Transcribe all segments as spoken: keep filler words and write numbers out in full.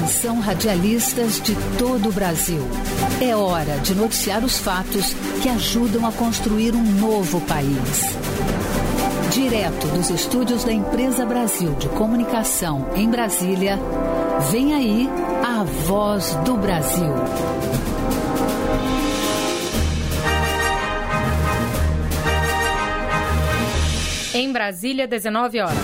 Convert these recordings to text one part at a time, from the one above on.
Atenção, radialistas de todo o Brasil. É hora de noticiar os fatos que ajudam a construir um novo país. Direto dos estúdios da Empresa Brasil de Comunicação em Brasília, vem aí a Voz do Brasil. Em Brasília, dezenove horas.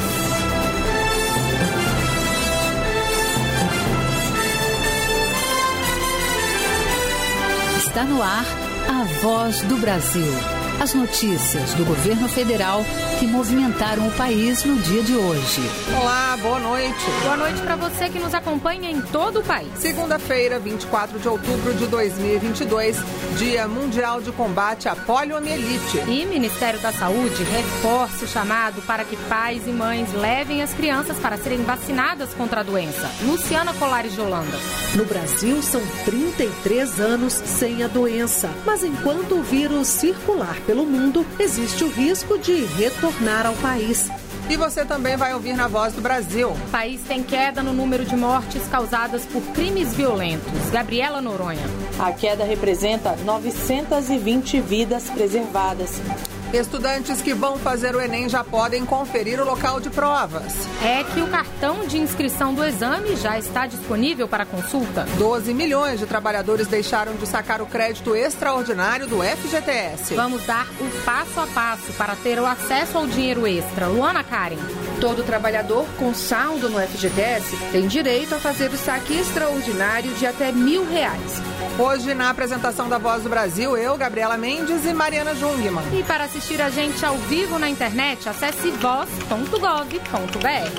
Está no ar a Voz do Brasil. As notícias do governo federal que movimentaram o país no dia de hoje. Olá, boa noite. Boa noite para você que nos acompanha em todo o país. Segunda-feira, vinte e quatro de outubro de dois mil e vinte e dois, Dia Mundial de Combate à Poliomielite. E o Ministério da Saúde reforça o chamado para que pais e mães levem as crianças para serem vacinadas contra a doença. Luciana Colares de Holanda. No Brasil, são trinta e três anos sem a doença. Mas enquanto o vírus circular pelo mundo, existe o risco de retornar ao país. E você também vai ouvir na Voz do Brasil. O país tem queda no número de mortes causadas por crimes violentos. Gabriela Noronha. A queda representa novecentas e vinte vidas preservadas. Estudantes que vão fazer o Enem já podem conferir o local de provas. É que o cartão de inscrição do exame já está disponível para consulta. doze milhões de trabalhadores deixaram de sacar o crédito extraordinário do F G T S. Vamos dar o passo a passo para ter o acesso ao dinheiro extra. Luana Karen. Todo trabalhador com saldo no F G T S tem direito a fazer o saque extraordinário de até mil reais. Hoje, na apresentação da Voz do Brasil, eu, Gabriela Mendes e Mariana Jungmann. E para assistir a gente ao vivo na internet, acesse voz ponto gov ponto br.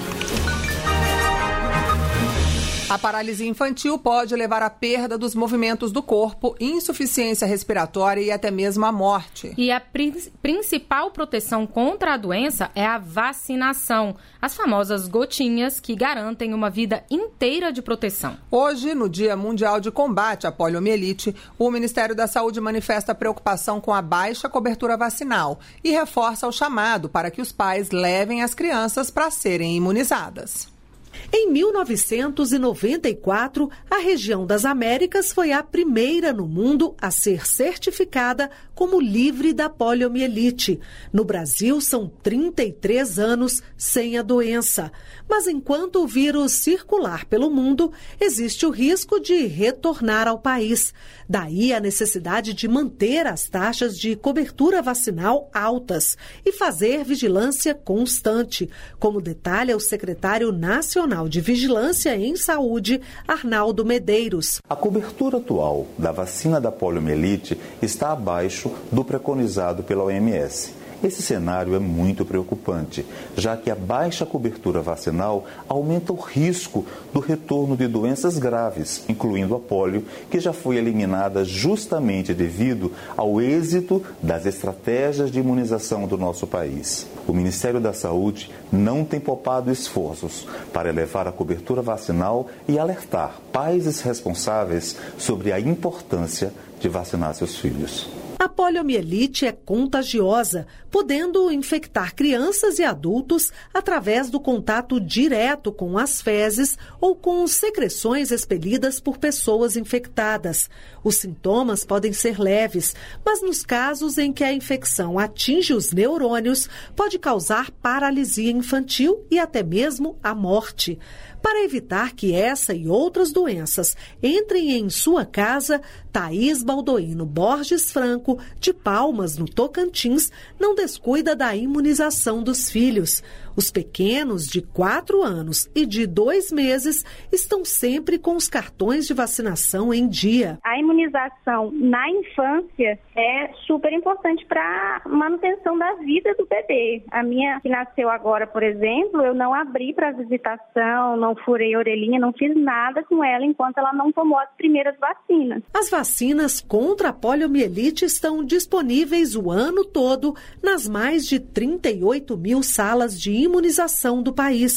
A paralisia infantil pode levar à perda dos movimentos do corpo, insuficiência respiratória e até mesmo à morte. E a prin- principal proteção contra a doença é a vacinação, as famosas gotinhas que garantem uma vida inteira de proteção. Hoje, no Dia Mundial de Combate à Poliomielite, o Ministério da Saúde manifesta preocupação com a baixa cobertura vacinal e reforça o chamado para que os pais levem as crianças para serem imunizadas. Em mil novecentos e noventa e quatro, a região das Américas foi a primeira no mundo a ser certificada como livre da poliomielite. No Brasil, são trinta e três anos sem a doença. Mas enquanto o vírus circular pelo mundo, existe o risco de retornar ao país. Daí a necessidade de manter as taxas de cobertura vacinal altas e fazer vigilância constante, como detalha o secretário nacional de Vigilância em Saúde, Arnaldo Medeiros. A cobertura atual da vacina da poliomielite está abaixo do preconizado pela O M S. Esse cenário é muito preocupante, já que a baixa cobertura vacinal aumenta o risco do retorno de doenças graves, incluindo a polio, que já foi eliminada justamente devido ao êxito das estratégias de imunização do nosso país. O Ministério da Saúde não tem poupado esforços para elevar a cobertura vacinal e alertar pais e responsáveis sobre a importância de vacinar seus filhos. A poliomielite é contagiosa, podendo infectar crianças e adultos através do contato direto com as fezes ou com secreções expelidas por pessoas infectadas. Os sintomas podem ser leves, mas nos casos em que a infecção atinge os neurônios, pode causar paralisia infantil e até mesmo a morte. Para evitar que essa e outras doenças entrem em sua casa, Thaís Baldoino Borges Franco, de Palmas, no Tocantins, não descuida da imunização dos filhos. Os pequenos de quatro anos e de dois meses estão sempre com os cartões de vacinação em dia. A imunização na infância é super importante para a manutenção da vida do bebê. A minha que nasceu agora, por exemplo, eu não abri para visitação, não furei a orelhinha, não fiz nada com ela enquanto ela não tomou as primeiras vacinas. As vacinas contra a poliomielite estão disponíveis o ano todo nas mais de trinta e oito mil salas de imunização do país.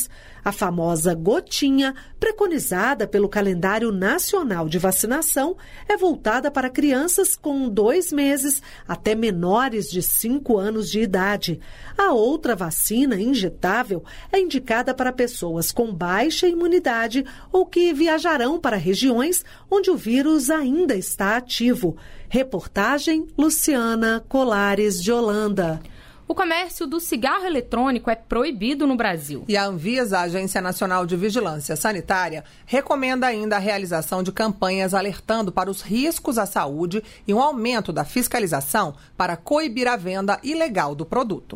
A famosa gotinha, preconizada pelo calendário nacional de vacinação, é voltada para crianças com dois meses até menores de cinco anos de idade. A outra vacina injetável é indicada para pessoas com baixa imunidade ou que viajarão para regiões onde o vírus ainda está ativo. Reportagem Luciana Colares de Holanda. O comércio do cigarro eletrônico é proibido no Brasil. E a Anvisa, a Agência Nacional de Vigilância Sanitária, recomenda ainda a realização de campanhas alertando para os riscos à saúde e um aumento da fiscalização para coibir a venda ilegal do produto.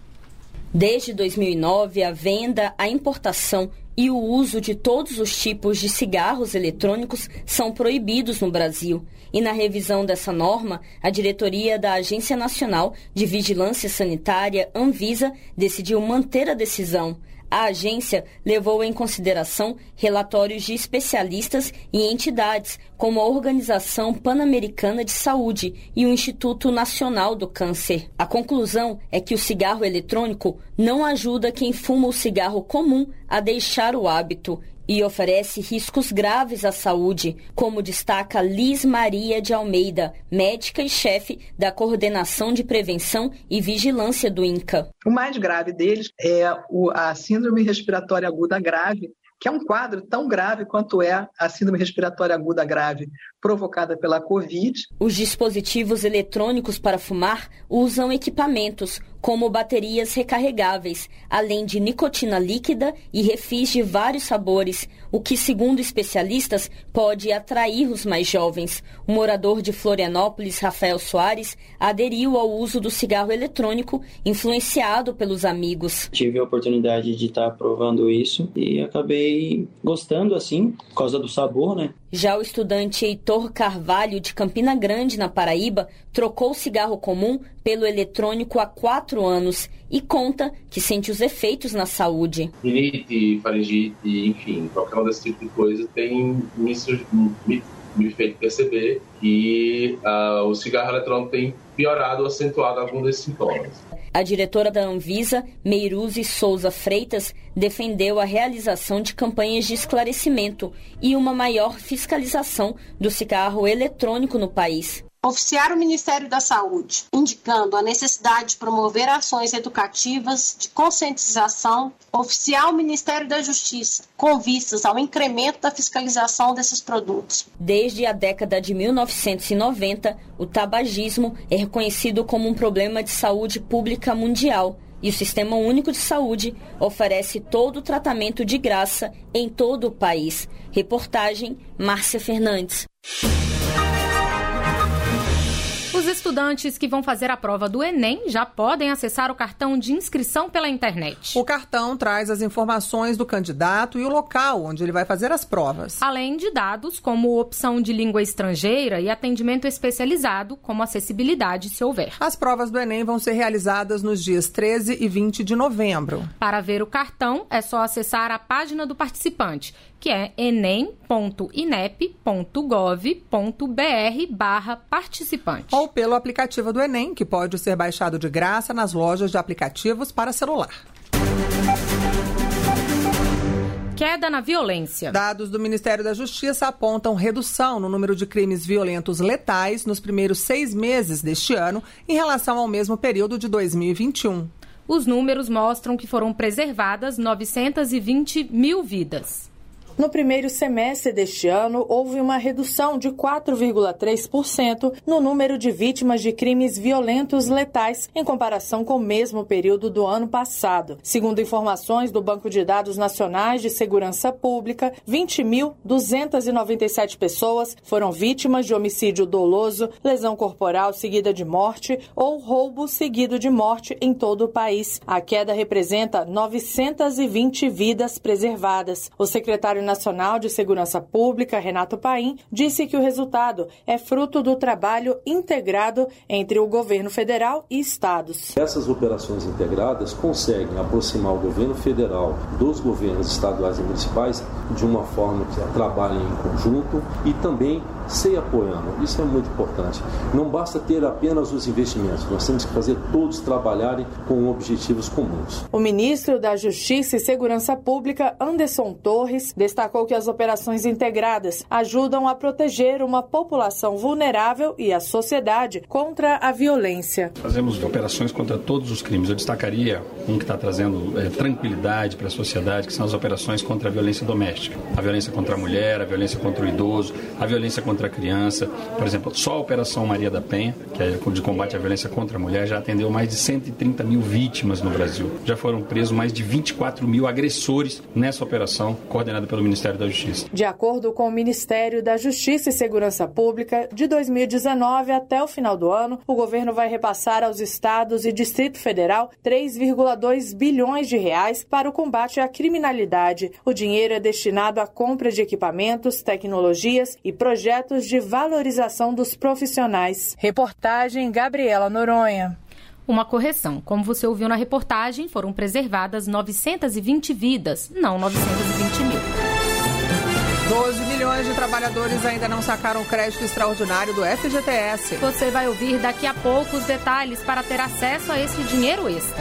Desde dois mil e nove, a venda, a importação e o uso de todos os tipos de cigarros eletrônicos são proibidos no Brasil. E na revisão dessa norma, a diretoria da Agência Nacional de Vigilância Sanitária, Anvisa, decidiu manter a decisão. A agência levou em consideração relatórios de especialistas e entidades, como a Organização Pan-Americana de Saúde e o Instituto Nacional do Câncer. A conclusão é que o cigarro eletrônico não ajuda quem fuma o cigarro comum a deixar o hábito e oferece riscos graves à saúde, como destaca Liz Maria de Almeida, médica e chefe da Coordenação de Prevenção e Vigilância do INCA. O mais grave deles é a síndrome respiratória aguda grave, que é um quadro tão grave quanto é a síndrome respiratória aguda grave provocada pela Covid. Os dispositivos eletrônicos para fumar usam equipamentos como baterias recarregáveis, além de nicotina líquida e refis de vários sabores, o que, segundo especialistas, pode atrair os mais jovens. O morador de Florianópolis, Rafael Soares, aderiu ao uso do cigarro eletrônico, influenciado pelos amigos. Tive a oportunidade de estar provando isso e acabei gostando, assim, por causa do sabor, né? Já o estudante Heitor Carvalho, de Campina Grande, na Paraíba, trocou o cigarro comum pelo eletrônico há quatro anos e conta que sente os efeitos na saúde. Rinite, faringite, enfim, qualquer um desse tipo de coisa tem me, me, me feito perceber que uh, o cigarro eletrônico tem piorado ou acentuado algum desses sintomas. A diretora da Anvisa, Meiruzi Souza Freitas, defendeu a realização de campanhas de esclarecimento e uma maior fiscalização do cigarro eletrônico no país. Oficiar o Ministério da Saúde, indicando a necessidade de promover ações educativas de conscientização. Oficiar o Ministério da Justiça, com vistas ao incremento da fiscalização desses produtos. Desde a década de mil novecentos e noventa, o tabagismo é reconhecido como um problema de saúde pública mundial. E o Sistema Único de Saúde oferece todo o tratamento de graça em todo o país. Reportagem Márcia Fernandes. Os estudantes que vão fazer a prova do Enem já podem acessar o cartão de inscrição pela internet. O cartão traz as informações do candidato e o local onde ele vai fazer as provas. Além de dados como opção de língua estrangeira e atendimento especializado, como acessibilidade, se houver. As provas do Enem vão ser realizadas nos dias treze e vinte de novembro. Para ver o cartão, é só acessar a página do participante, que é enem ponto inep ponto gov ponto br barra participante. Ou pelo aplicativo do Enem, que pode ser baixado de graça nas lojas de aplicativos para celular. Queda na violência. Dados do Ministério da Justiça apontam redução no número de crimes violentos letais nos primeiros seis meses deste ano em relação ao mesmo período de dois mil e vinte e um. Os números mostram que foram preservadas novecentas e vinte mil vidas. No primeiro semestre deste ano, houve uma redução de quatro vírgula três por cento no número de vítimas de crimes violentos letais em comparação com o mesmo período do ano passado. Segundo informações do Banco de Dados Nacionais de Segurança Pública, vinte mil duzentas e noventa e sete pessoas foram vítimas de homicídio doloso, lesão corporal seguida de morte ou roubo seguido de morte em todo o país. A queda representa novecentas e vinte vidas preservadas. O secretário Nacional de Segurança Pública, Renato Paim, disse que o resultado é fruto do trabalho integrado entre o governo federal e estados. Essas operações integradas conseguem aproximar o governo federal dos governos estaduais e municipais de uma forma que trabalhem em conjunto e também se apoiando. Isso é muito importante. Não basta ter apenas os investimentos, nós temos que fazer todos trabalharem com objetivos comuns. O ministro da Justiça e Segurança Pública, Anderson Torres, destacou que as operações integradas ajudam a proteger uma população vulnerável e a sociedade contra a violência. Fazemos operações contra todos os crimes. Eu destacaria um que está trazendo é, tranquilidade para a sociedade, que são as operações contra a violência doméstica. A violência contra a mulher, a violência contra o idoso, a violência contra a criança. Por exemplo, só a Operação Maria da Penha, que é de combate à violência contra a mulher, já atendeu mais de cento e trinta mil vítimas no Brasil. Já foram presos mais de vinte e quatro mil agressores nessa operação, coordenada pelo Ministério da Justiça. De acordo com o Ministério da Justiça e Segurança Pública, de dois mil e dezenove até o final do ano, o governo vai repassar aos estados e Distrito Federal três vírgula dois bilhões de reais para o combate à criminalidade. O dinheiro é destinado à compra de equipamentos, tecnologias e projetos de valorização dos profissionais. Reportagem Gabriela Noronha. Uma correção. Como você ouviu na reportagem, foram preservadas novecentas e vinte vidas, não novecentos e vinte mil. doze milhões de trabalhadores ainda não sacaram o crédito extraordinário do F G T S. Você vai ouvir daqui a pouco os detalhes para ter acesso a esse dinheiro extra.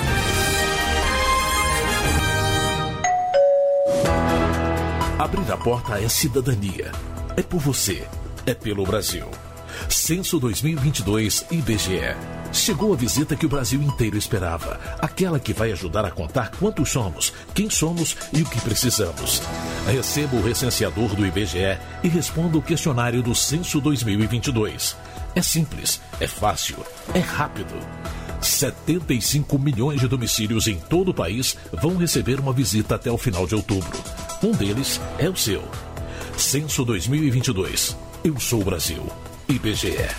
Abrir a porta é cidadania. É por você. É pelo Brasil. Censo dois mil e vinte e dois I B G E. Chegou a visita que o Brasil inteiro esperava. Aquela que vai ajudar a contar quantos somos, quem somos e o que precisamos. Receba o recenseador do I B G E e responda o questionário do Censo dois mil e vinte e dois. É simples, é fácil, é rápido. setenta e cinco milhões de domicílios em todo o país vão receber uma visita até o final de outubro. Um deles é o seu. Censo dois mil e vinte e dois. Eu sou o Brasil. I B G E.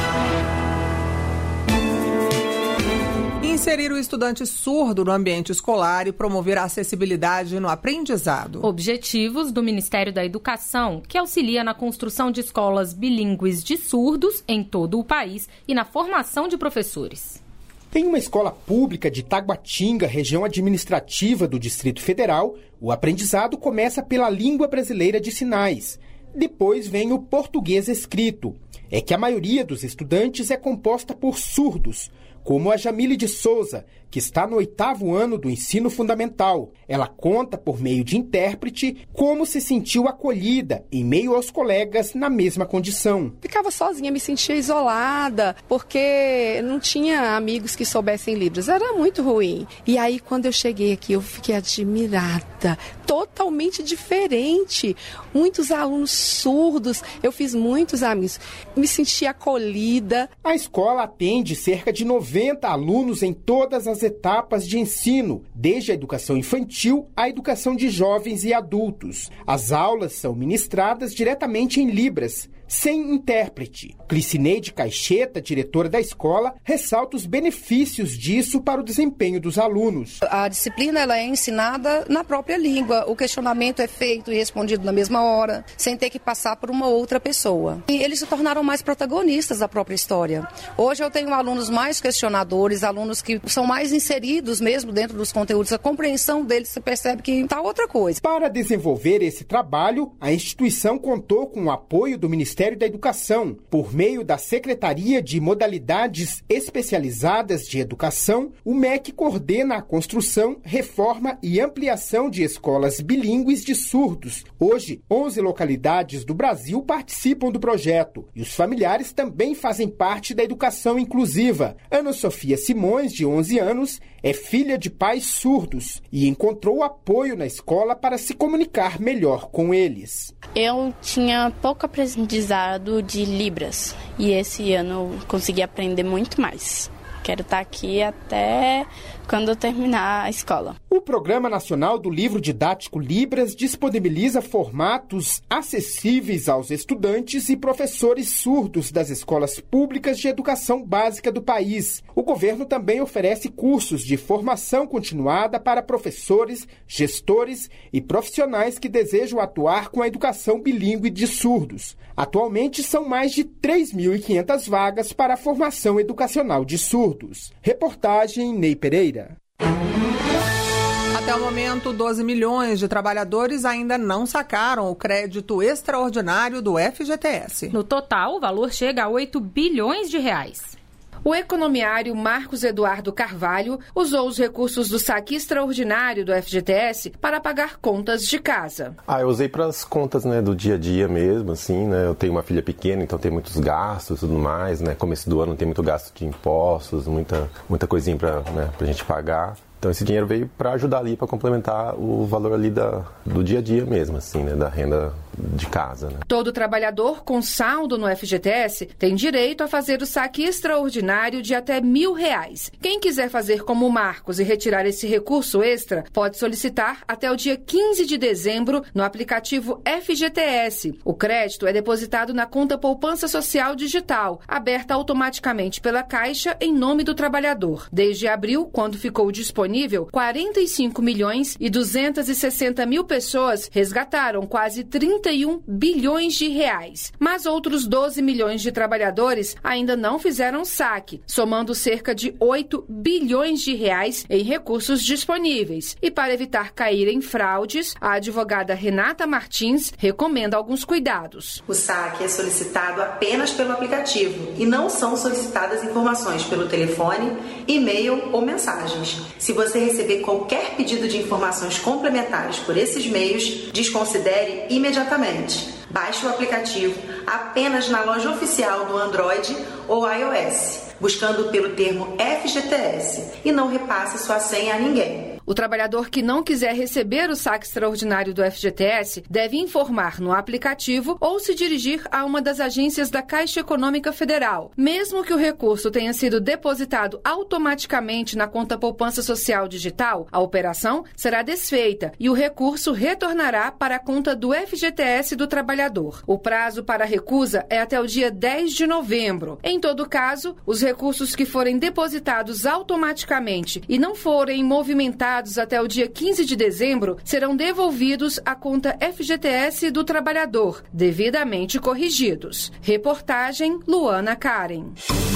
Inserir o estudante surdo no ambiente escolar e promover a acessibilidade no aprendizado. Objetivos do Ministério da Educação, que auxilia na construção de escolas bilíngues de surdos em todo o país e na formação de professores. Em uma escola pública de Taguatinga, região administrativa do Distrito Federal, o aprendizado começa pela língua brasileira de sinais. Depois vem o português escrito. É que a maioria dos estudantes é composta por surdos, como a Jamile de Souza, que está no oitavo ano do ensino fundamental. Ela conta, por meio de intérprete, como se sentiu acolhida em meio aos colegas na mesma condição. Ficava sozinha, me sentia isolada, porque não tinha amigos que soubessem Libras. Era muito ruim. E aí, quando eu cheguei aqui, eu fiquei admirada. Totalmente diferente. Muitos alunos surdos. Eu fiz muitos amigos. Me senti acolhida. A escola atende cerca de noventa alunos em todas as etapas de ensino, desde a educação infantil à educação de jovens e adultos. As aulas são ministradas diretamente em Libras, sem intérprete. Clicineide Caixeta, diretora da escola, ressalta os benefícios disso para o desempenho dos alunos. A disciplina ela é ensinada na própria língua, o questionamento é feito e respondido na mesma hora, sem ter que passar por uma outra pessoa. E eles se tornaram mais protagonistas da própria história. Hoje eu tenho alunos mais questionadores, alunos que são mais inseridos mesmo dentro dos conteúdos, a compreensão deles se percebe que está outra coisa. Para desenvolver esse trabalho, a instituição contou com o apoio do Ministério Ministério da Educação, por meio da Secretaria de Modalidades Especializadas de Educação. O M E C coordena a construção, reforma e ampliação de escolas bilíngues de surdos. Hoje, onze localidades do Brasil participam do projeto e os familiares também fazem parte da educação inclusiva. Ana Sofia Simões, de onze anos, é filha de pais surdos e encontrou apoio na escola para se comunicar melhor com eles. Eu tinha pouco aprendizado de Libras e esse ano eu consegui aprender muito mais. Quero estar aqui até quando eu terminar a escola. O O Programa Nacional do Livro Didático Libras disponibiliza formatos acessíveis aos estudantes e professores surdos das escolas públicas de educação básica do país. O governo também oferece cursos de formação continuada para professores, gestores e profissionais que desejam atuar com a educação bilíngue de surdos. Atualmente, são mais de três mil e quinhentas vagas para a formação educacional de surdos. Reportagem Ney Pereira. Até o momento, doze milhões de trabalhadores ainda não sacaram o crédito extraordinário do F G T S. No total, o valor chega a oito bilhões de reais. O economiário Marcos Eduardo Carvalho usou os recursos do saque extraordinário do F G T S para pagar contas de casa. Ah, eu usei para as contas, né, do dia a dia mesmo, assim, né? Eu tenho uma filha pequena, então tem muitos gastos e tudo mais, né? Começo do ano tem muito gasto de impostos, muita, muita coisinha para, né, pra gente pagar. Então esse dinheiro veio para ajudar ali, para complementar o valor ali da, do dia a dia mesmo, assim, né, da renda de casa, né? Todo trabalhador com saldo no F G T S tem direito a fazer o saque extraordinário de até mil reais. Quem quiser fazer como o Marcos e retirar esse recurso extra, pode solicitar até o dia quinze de dezembro no aplicativo F G T S. O crédito é depositado na conta Poupança Social Digital, aberta automaticamente pela Caixa em nome do trabalhador. Desde abril, quando ficou disponível, quarenta e cinco milhões e duzentas e sessenta mil pessoas resgataram quase trinta e um bilhões de reais. Mas outros doze milhões de trabalhadores ainda não fizeram saque, somando cerca de oito bilhões de reais em recursos disponíveis. E para evitar cair em fraudes, a advogada Renata Martins recomenda alguns cuidados. O saque é solicitado apenas pelo aplicativo e não são solicitadas informações pelo telefone, e-mail ou mensagens. Se você receber qualquer pedido de informações complementares por esses meios, desconsidere imediatamente. Baixe o aplicativo apenas na loja oficial do Android ou iOS, buscando pelo termo F G T S, e não repasse sua senha a ninguém. O trabalhador que não quiser receber o saque extraordinário do F G T S deve informar no aplicativo ou se dirigir a uma das agências da Caixa Econômica Federal. Mesmo que o recurso tenha sido depositado automaticamente na conta Poupança Social Digital, a operação será desfeita e o recurso retornará para a conta do F G T S do trabalhador. O prazo para a recusa é até o dia dez de novembro. Em todo caso, os recursos que forem depositados automaticamente e não forem movimentados até o dia quinze de dezembro serão devolvidos à conta F G T S do trabalhador, devidamente corrigidos. Reportagem Luana Karen.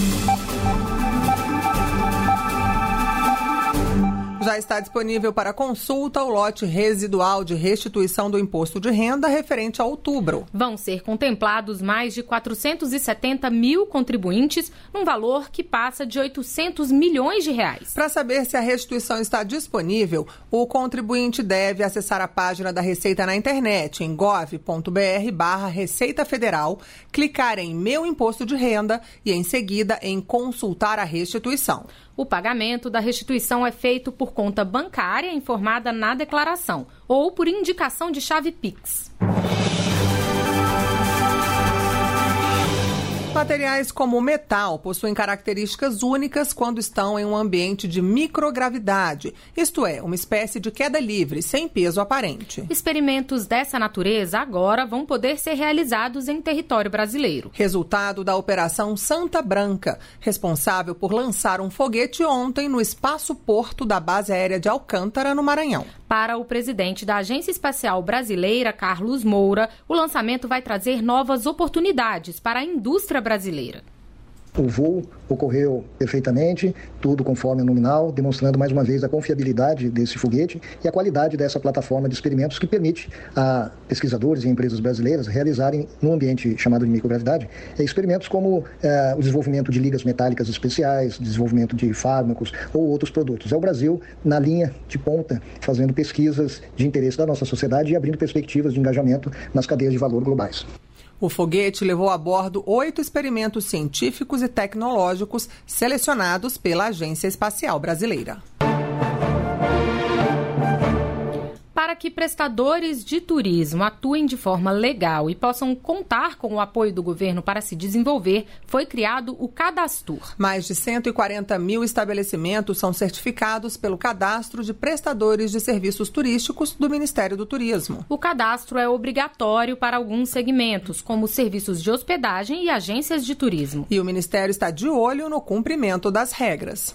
Já está disponível para consulta o lote residual de restituição do imposto de renda referente a outubro. Vão ser contemplados mais de quatrocentos e setenta mil contribuintes, num valor que passa de oitocentos milhões de reais. Para saber se a restituição está disponível, o contribuinte deve acessar a página da Receita na internet, em gov.br barra Receita Federal, clicar em Meu Imposto de Renda e, em seguida, em Consultar a Restituição. O pagamento da restituição é feito por conta bancária informada na declaração ou por indicação de chave Pix. Materiais como o metal possuem características únicas quando estão em um ambiente de microgravidade, isto é, uma espécie de queda livre, sem peso aparente. Experimentos dessa natureza agora vão poder ser realizados em território brasileiro. Resultado da Operação Santa Branca, responsável por lançar um foguete ontem no Espaço Porto da Base Aérea de Alcântara, no Maranhão. Para o presidente da Agência Espacial Brasileira, Carlos Moura, o lançamento vai trazer novas oportunidades para a indústria brasileira. O voo ocorreu perfeitamente, tudo conforme o nominal, demonstrando mais uma vez a confiabilidade desse foguete e a qualidade dessa plataforma de experimentos que permite a pesquisadores e empresas brasileiras realizarem, num ambiente chamado de microgravidade, experimentos como eh, o desenvolvimento de ligas metálicas especiais, desenvolvimento de fármacos ou outros produtos. É o Brasil na linha de ponta, fazendo pesquisas de interesse da nossa sociedade e abrindo perspectivas de engajamento nas cadeias de valor globais. O foguete levou a bordo oito experimentos científicos e tecnológicos selecionados pela Agência Espacial Brasileira. Para que prestadores de turismo atuem de forma legal e possam contar com o apoio do governo para se desenvolver, foi criado o Cadastur. Mais de cento e quarenta mil estabelecimentos são certificados pelo Cadastro de Prestadores de Serviços Turísticos do Ministério do Turismo. O cadastro é obrigatório para alguns segmentos, como serviços de hospedagem e agências de turismo. E o Ministério está de olho no cumprimento das regras.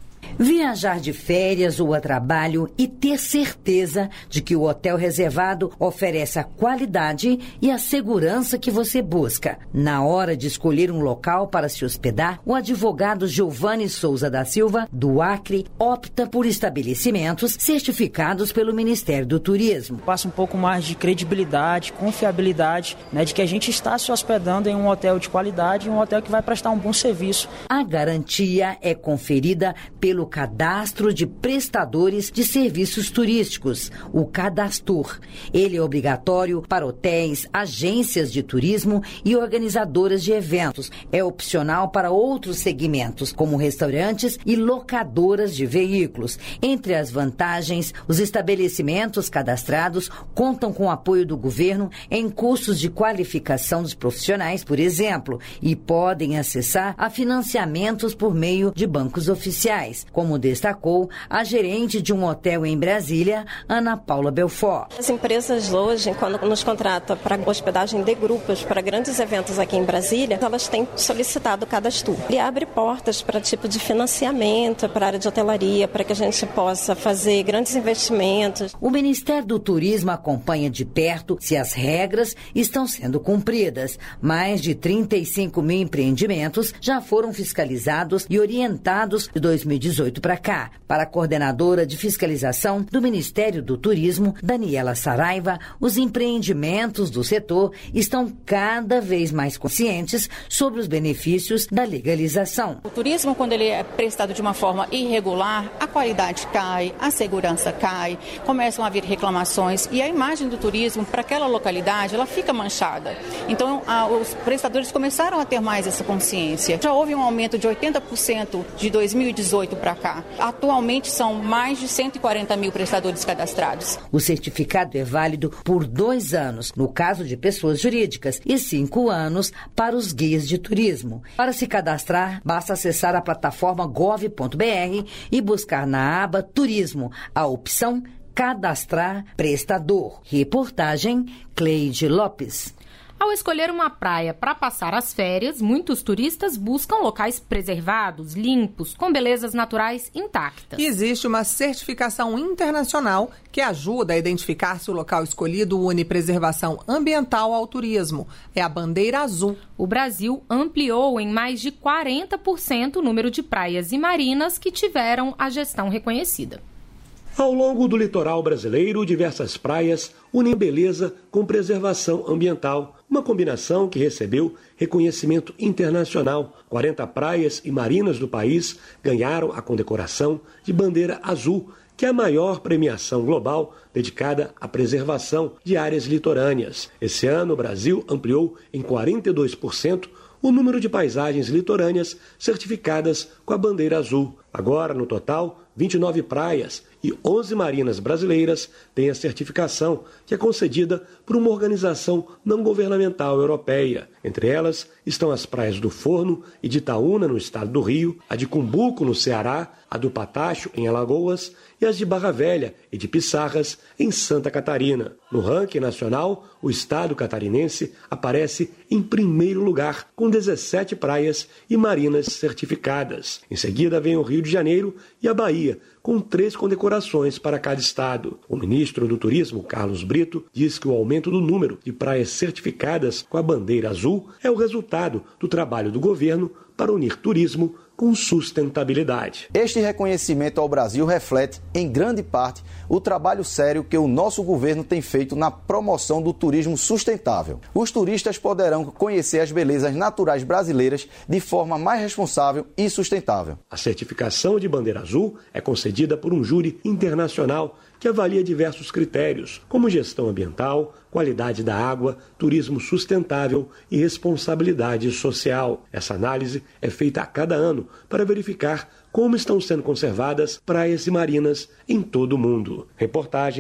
Viajar de férias ou a trabalho e ter certeza de que o hotel reservado oferece a qualidade e a segurança que você busca. Na hora de escolher um local para se hospedar, o advogado Giovanni Souza da Silva, do Acre, opta por estabelecimentos certificados pelo Ministério do Turismo. Passa um pouco mais de credibilidade, confiabilidade, né, de que a gente está se hospedando em um hotel de qualidade, um hotel que vai prestar um bom serviço. A garantia é conferida pelo pelo Cadastro de Prestadores de Serviços Turísticos, o Cadastur. Ele é obrigatório para hotéis, agências de turismo e organizadoras de eventos. É opcional para outros segmentos, como restaurantes e locadoras de veículos. Entre as vantagens, os estabelecimentos cadastrados contam com o apoio do governo em cursos de qualificação dos profissionais, por exemplo, e podem acessar a financiamentos por meio de bancos oficiais, como destacou a gerente de um hotel em Brasília, Ana Paula Belfort. As empresas hoje, quando nos contratam para hospedagem de grupos, para grandes eventos aqui em Brasília, elas têm solicitado o Cadastur. Ele abre portas para tipo de financiamento, para a área de hotelaria, para que a gente possa fazer grandes investimentos. O Ministério do Turismo acompanha de perto se as regras estão sendo cumpridas. Mais de trinta e cinco mil empreendimentos já foram fiscalizados e orientados de dois mil e dezoito para cá. Para a coordenadora de fiscalização do Ministério do Turismo, Daniela Saraiva, os empreendimentos do setor estão cada vez mais conscientes sobre os benefícios da legalização. O turismo, quando ele é prestado de uma forma irregular, a qualidade cai, a segurança cai, começam a vir reclamações e a imagem do turismo para aquela localidade, ela fica manchada. Então, a, os prestadores começaram a ter mais essa consciência. Já houve um aumento de oitenta por cento de dois mil e dezoito para cá. Atualmente são mais de cento e quarenta mil prestadores cadastrados. O certificado é válido por dois anos, no caso de pessoas jurídicas, e cinco anos para os guias de turismo. Para se cadastrar, basta acessar a plataforma gov ponto br e buscar na aba Turismo a opção Cadastrar Prestador. Reportagem Cleide Lopes. Ao escolher uma praia para passar as férias, muitos turistas buscam locais preservados, limpos, com belezas naturais intactas. E existe uma certificação internacional que ajuda a identificar se o local escolhido une preservação ambiental ao turismo. É a Bandeira Azul. O Brasil ampliou em mais de quarenta por cento o número de praias e marinas que tiveram a gestão reconhecida. Ao longo do litoral brasileiro, diversas praias unem beleza com preservação ambiental, uma combinação que recebeu reconhecimento internacional. quarenta praias e marinas do país ganharam a condecoração de Bandeira Azul, que é a maior premiação global dedicada à preservação de áreas litorâneas. Esse ano, o Brasil ampliou em quarenta e dois por cento o número de paisagens litorâneas certificadas com a Bandeira Azul. Agora, no total, vinte e nove praias e onze marinas brasileiras têm a certificação, que é concedida por uma organização não governamental europeia. Entre elas estão as praias do Forno e de Itaúna, no estado do Rio, a de Cumbuco, no Ceará, a do Patacho, em Alagoas, e as de Barra Velha e de Pissarras, em Santa Catarina. No ranking nacional, o estado catarinense aparece em primeiro lugar, com dezessete praias e marinas certificadas. Em seguida vem o Rio de Janeiro e a Bahia, com três condecorações para cada estado. O ministro do Turismo, Carlos Brito, diz que o aumento do número de praias certificadas com a Bandeira Azul é o resultado do trabalho do governo para unir turismo com sustentabilidade. Este reconhecimento ao Brasil reflete, em grande parte, o trabalho sério que o nosso governo tem feito na promoção do turismo sustentável. Os turistas poderão conhecer as belezas naturais brasileiras de forma mais responsável e sustentável. A certificação de Bandeira Azul é concedida por um júri internacional que avalia diversos critérios, como gestão ambiental, qualidade da água, turismo sustentável e responsabilidade social. Essa análise é feita a cada ano para verificar como estão sendo conservadas praias e marinas em todo o mundo. Reportagem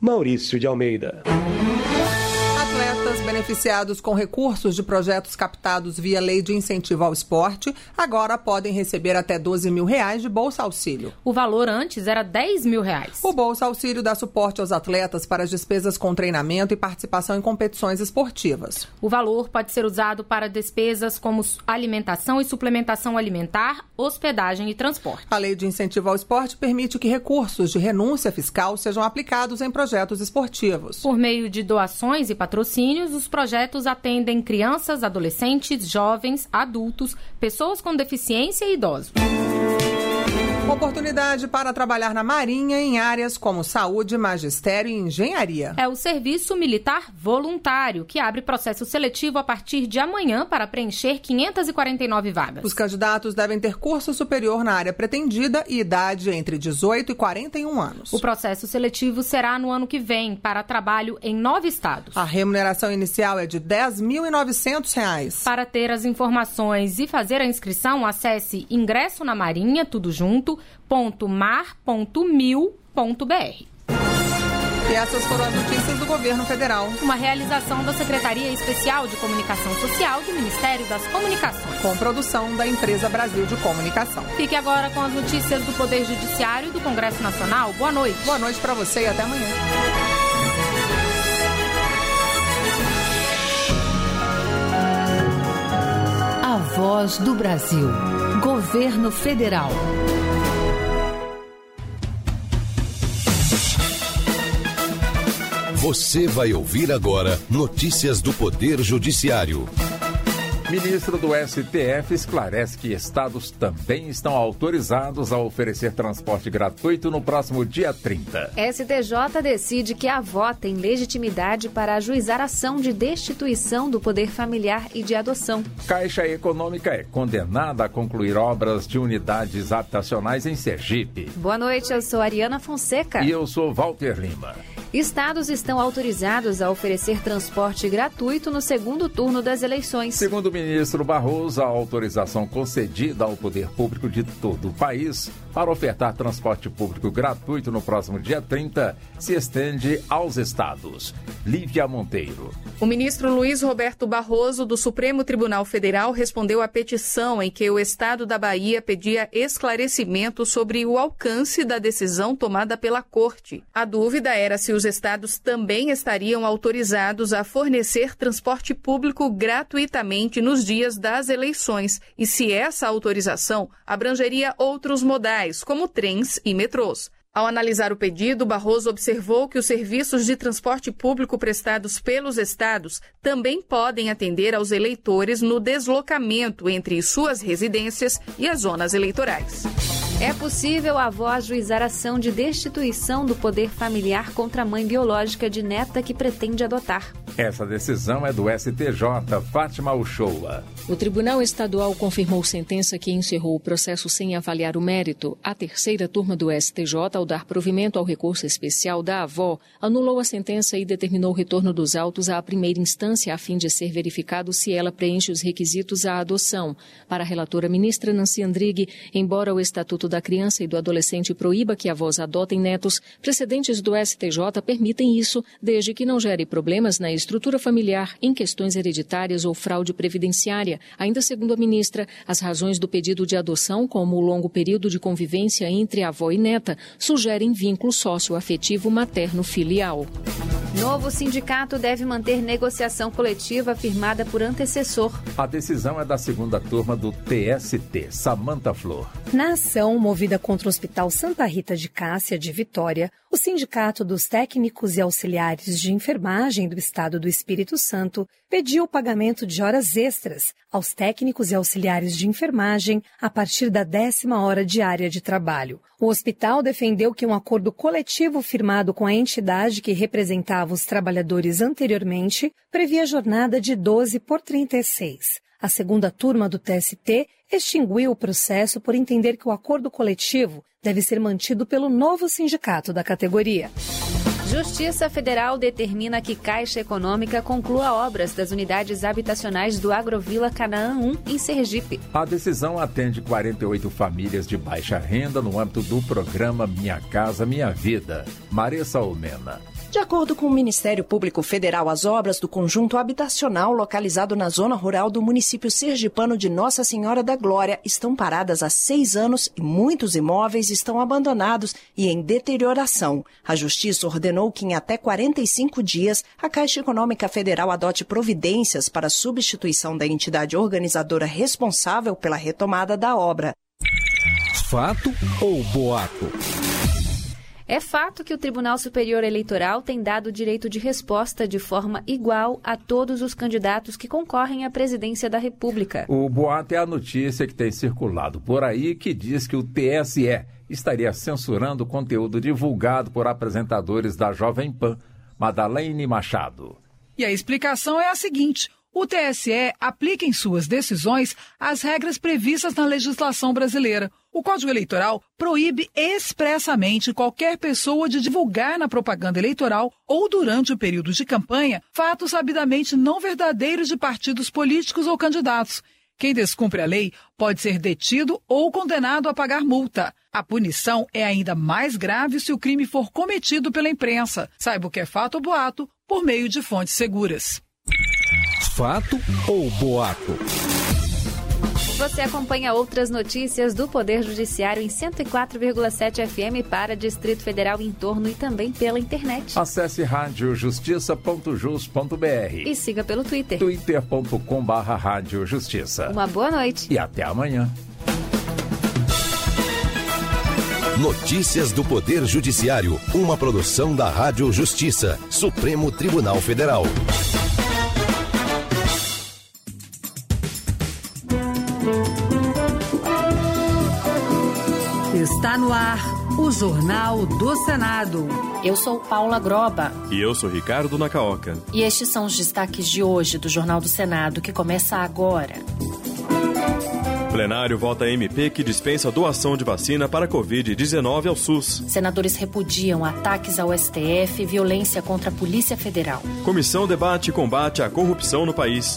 Maurício de Almeida. Atletas beneficiados com recursos de projetos captados via Lei de Incentivo ao Esporte agora podem receber até doze mil reais de Bolsa Auxílio. O valor antes era dez mil reais. O Bolsa Auxílio dá suporte aos atletas para as despesas com treinamento e participação em competições esportivas. O valor pode ser usado para despesas como alimentação e suplementação alimentar, hospedagem e transporte. A Lei de Incentivo ao Esporte permite que recursos de renúncia fiscal sejam aplicados em projetos esportivos. Por meio de doações e patrocínios, os projetos atendem crianças, adolescentes, jovens, adultos, pessoas com deficiência e idosos. Oportunidade para trabalhar na Marinha em áreas como saúde, magistério e engenharia. É o Serviço Militar Voluntário, que abre processo seletivo a partir de amanhã para preencher quinhentas e quarenta e nove vagas. Os candidatos devem ter curso superior na área pretendida e idade entre dezoito e quarenta e um anos. O processo seletivo será no ano que vem para trabalho em nove estados. A remuneração inicial é de dez mil e novecentos reais. Para ter as informações e fazer a inscrição, acesse ingresso na Marinha, tudo junto, ponto mar ponto mil ponto br. E essas foram as notícias do Governo Federal. Uma realização da Secretaria Especial de Comunicação Social do Ministério das Comunicações. Com produção da Empresa Brasil de Comunicação. Fique agora com as notícias do Poder Judiciário e do Congresso Nacional. Boa noite. Boa noite para você e até amanhã. A Voz do Brasil. Governo Federal. Você vai ouvir agora notícias do Poder Judiciário. Ministro do S T F esclarece que estados também estão autorizados a oferecer transporte gratuito no próximo dia trinta. S T J decide que a avó tem legitimidade para ajuizar ação de destituição do poder familiar e de adoção. Caixa Econômica é condenada a concluir obras de unidades habitacionais em Sergipe. Boa noite, eu sou Ariana Fonseca. E eu sou Walter Lima. Estados estão autorizados a oferecer transporte gratuito no segundo turno das eleições. Segundo o ministro Barroso, a autorização concedida ao poder público de todo o país para ofertar transporte público gratuito no próximo dia trinta se estende aos estados. Lívia Monteiro. O ministro Luiz Roberto Barroso, do Supremo Tribunal Federal, respondeu à petição em que o estado da Bahia pedia esclarecimento sobre o alcance da decisão tomada pela Corte. A dúvida era se os estados também estariam autorizados a fornecer transporte público gratuitamente nos dias das eleições e se essa autorização abrangeria outros modais, como trens e metrôs. Ao analisar o pedido, Barroso observou que os serviços de transporte público prestados pelos estados também podem atender aos eleitores no deslocamento entre suas residências e as zonas eleitorais. É possível a avó ajuizar ação de destituição do poder familiar contra a mãe biológica de neta que pretende adotar. Essa decisão é do S T J, Fátima Uchoa. O Tribunal Estadual confirmou sentença que encerrou o processo sem avaliar o mérito. A terceira turma do S T J, ao dar provimento ao recurso especial da avó, anulou a sentença e determinou o retorno dos autos à primeira instância a fim de ser verificado se ela preenche os requisitos à adoção. Para a relatora ministra Nancy Andrighi, embora o Estatuto da Criança e do Adolescente proíba que avós adotem netos, precedentes do S T J permitem isso, desde que não gere problemas na estrutura familiar, em questões hereditárias ou fraude previdenciária. Ainda segundo a ministra, as razões do pedido de adoção, como o longo período de convivência entre avó e neta, sugerem vínculo socioafetivo materno-filial. Novo sindicato deve manter negociação coletiva firmada por antecessor. A decisão é da segunda turma do T S T, Samanta Flor. Na ação movida contra o Hospital Santa Rita de Cássia de Vitória, o Sindicato dos Técnicos e Auxiliares de Enfermagem do Estado do Espírito Santo pediu o pagamento de horas extras aos técnicos e auxiliares de enfermagem a partir da décima hora diária de trabalho. O hospital defendeu que um acordo coletivo firmado com a entidade que representava os trabalhadores anteriormente previa jornada de doze por trinta e seis. A segunda turma do T S T extinguiu o processo por entender que o acordo coletivo deve ser mantido pelo novo sindicato da categoria. Justiça Federal determina que Caixa Econômica conclua obras das unidades habitacionais do Agrovila Canaã um, em Sergipe. A decisão atende quarenta e oito famílias de baixa renda no âmbito do programa Minha Casa Minha Vida. Maressa Olmena. De acordo com o Ministério Público Federal, as obras do conjunto habitacional localizado na zona rural do município sergipano de Nossa Senhora da Glória estão paradas há seis anos e muitos imóveis estão abandonados e em deterioração. A Justiça ordenou que em até quarenta e cinco dias a Caixa Econômica Federal adote providências para a substituição da entidade organizadora responsável pela retomada da obra. Fato ou boato? É fato que o Tribunal Superior Eleitoral tem dado direito de resposta de forma igual a todos os candidatos que concorrem à presidência da República. O boato é a notícia que tem circulado por aí que diz que o T S E estaria censurando o conteúdo divulgado por apresentadores da Jovem Pan, Madalene Machado. E a explicação é a seguinte: o T S E aplica em suas decisões as regras previstas na legislação brasileira. O Código Eleitoral proíbe expressamente qualquer pessoa de divulgar na propaganda eleitoral ou durante o período de campanha fatos sabidamente não verdadeiros de partidos políticos ou candidatos. Quem descumpre a lei pode ser detido ou condenado a pagar multa. A punição é ainda mais grave se o crime for cometido pela imprensa. Saiba o que é fato ou boato por meio de fontes seguras. Fato ou boato? Você acompanha outras notícias do Poder Judiciário em cento e quatro vírgula sete F M para Distrito Federal e entorno e também pela internet. Acesse rádio justiça ponto jus ponto b r e siga pelo Twitter. twitter ponto com barra rádio justiça. Uma boa noite. E até amanhã. Notícias do Poder Judiciário, uma produção da Rádio Justiça, Supremo Tribunal Federal. Está no ar o Jornal do Senado. Eu sou Paula Groba. E eu sou Ricardo Nacaoca. E estes são os destaques de hoje do Jornal do Senado, que começa agora. Plenário vota M P que dispensa doação de vacina para covid dezenove ao SUS. Senadores repudiam ataques ao S T F e violência contra a Polícia Federal. Comissão debate e combate à corrupção no país.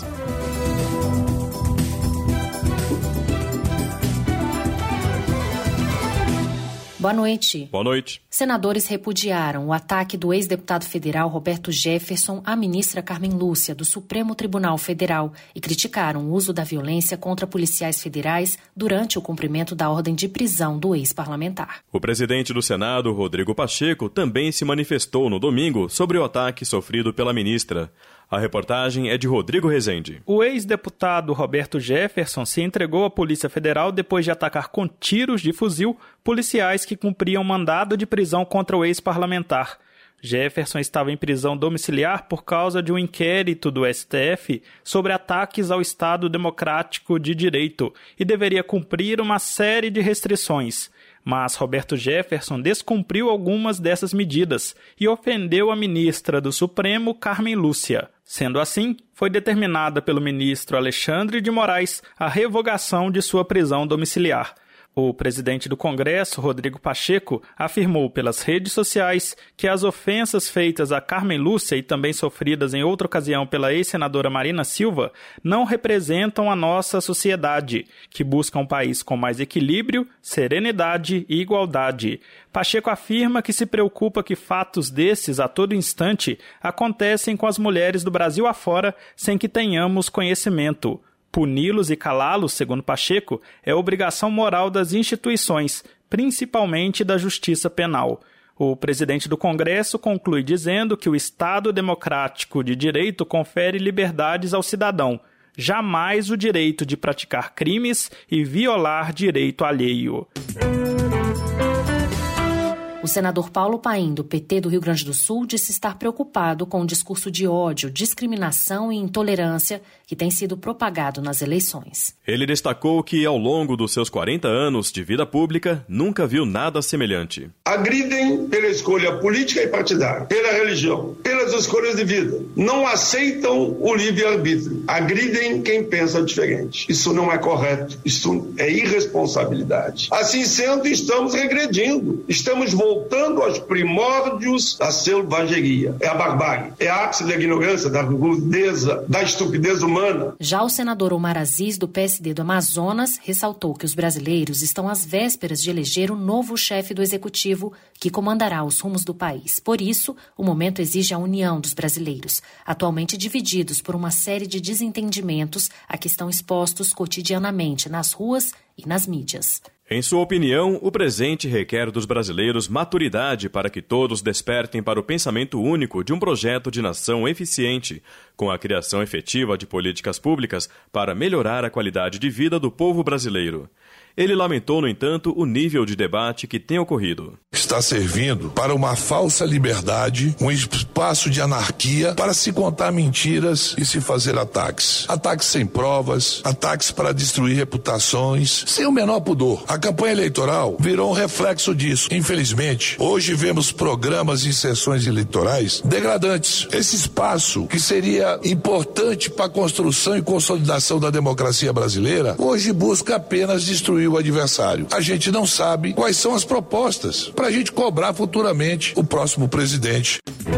Boa noite. Boa noite. Senadores repudiaram o ataque do ex-deputado federal Roberto Jefferson à ministra Carmen Lúcia, do Supremo Tribunal Federal, e criticaram o uso da violência contra policiais federais durante o cumprimento da ordem de prisão do ex-parlamentar. O presidente do Senado, Rodrigo Pacheco, também se manifestou no domingo sobre o ataque sofrido pela ministra. A reportagem é de Rodrigo Rezende. O ex-deputado Roberto Jefferson se entregou à Polícia Federal depois de atacar com tiros de fuzil policiais que cumpriam mandado de prisão contra o ex-parlamentar. Jefferson estava em prisão domiciliar por causa de um inquérito do S T F sobre ataques ao Estado Democrático de Direito e deveria cumprir uma série de restrições. Mas Roberto Jefferson descumpriu algumas dessas medidas e ofendeu a ministra do Supremo, Carmen Lúcia. Sendo assim, foi determinada pelo ministro Alexandre de Moraes a revogação de sua prisão domiciliar. O presidente do Congresso, Rodrigo Pacheco, afirmou pelas redes sociais que as ofensas feitas a Carmen Lúcia e também sofridas em outra ocasião pela ex-senadora Marina Silva não representam a nossa sociedade, que busca um país com mais equilíbrio, serenidade e igualdade. Pacheco afirma que se preocupa que fatos desses, a todo instante, acontecem com as mulheres do Brasil afora sem que tenhamos conhecimento. Puni-los e calá-los, segundo Pacheco, é obrigação moral das instituições, principalmente da Justiça Penal. O presidente do Congresso conclui dizendo que o Estado Democrático de Direito confere liberdades ao cidadão, jamais o direito de praticar crimes e violar direito alheio. O senador Paulo Paim, do P T do Rio Grande do Sul, disse estar preocupado com o discurso de ódio, discriminação e intolerância que tem sido propagado nas eleições. Ele destacou que, ao longo dos seus quarenta anos de vida pública, nunca viu nada semelhante. Agridem pela escolha política e partidária, pela religião, pelas escolhas de vida. Não aceitam o livre-arbítrio. Agridem quem pensa diferente. Isso não é correto. Isso é irresponsabilidade. Assim sendo, estamos regredindo. Estamos voltando voltando aos primórdios da selvageria. É a barbárie, é a ápice da ignorância, da rudeza, da estupidez humana. Já o senador Omar Aziz, do P S D do Amazonas, ressaltou que os brasileiros estão às vésperas de eleger o novo chefe do executivo que comandará os rumos do país. Por isso, o momento exige a união dos brasileiros, atualmente divididos por uma série de desentendimentos a que estão expostos cotidianamente nas ruas e nas mídias. Em sua opinião, o presente requer dos brasileiros maturidade para que todos despertem para o pensamento único de um projeto de nação eficiente, com a criação efetiva de políticas públicas para melhorar a qualidade de vida do povo brasileiro. Ele lamentou, no entanto, o nível de debate que tem ocorrido. Está servindo para uma falsa liberdade, um espaço de anarquia para se contar mentiras e se fazer ataques. Ataques sem provas, ataques para destruir reputações, sem o menor pudor. A campanha eleitoral virou um reflexo disso. Infelizmente, hoje vemos programas e sessões eleitorais degradantes. Esse espaço que seria importante para a construção e consolidação da democracia brasileira, hoje busca apenas destruir o adversário. A gente não sabe quais são as propostas para a gente cobrar futuramente o próximo presidente.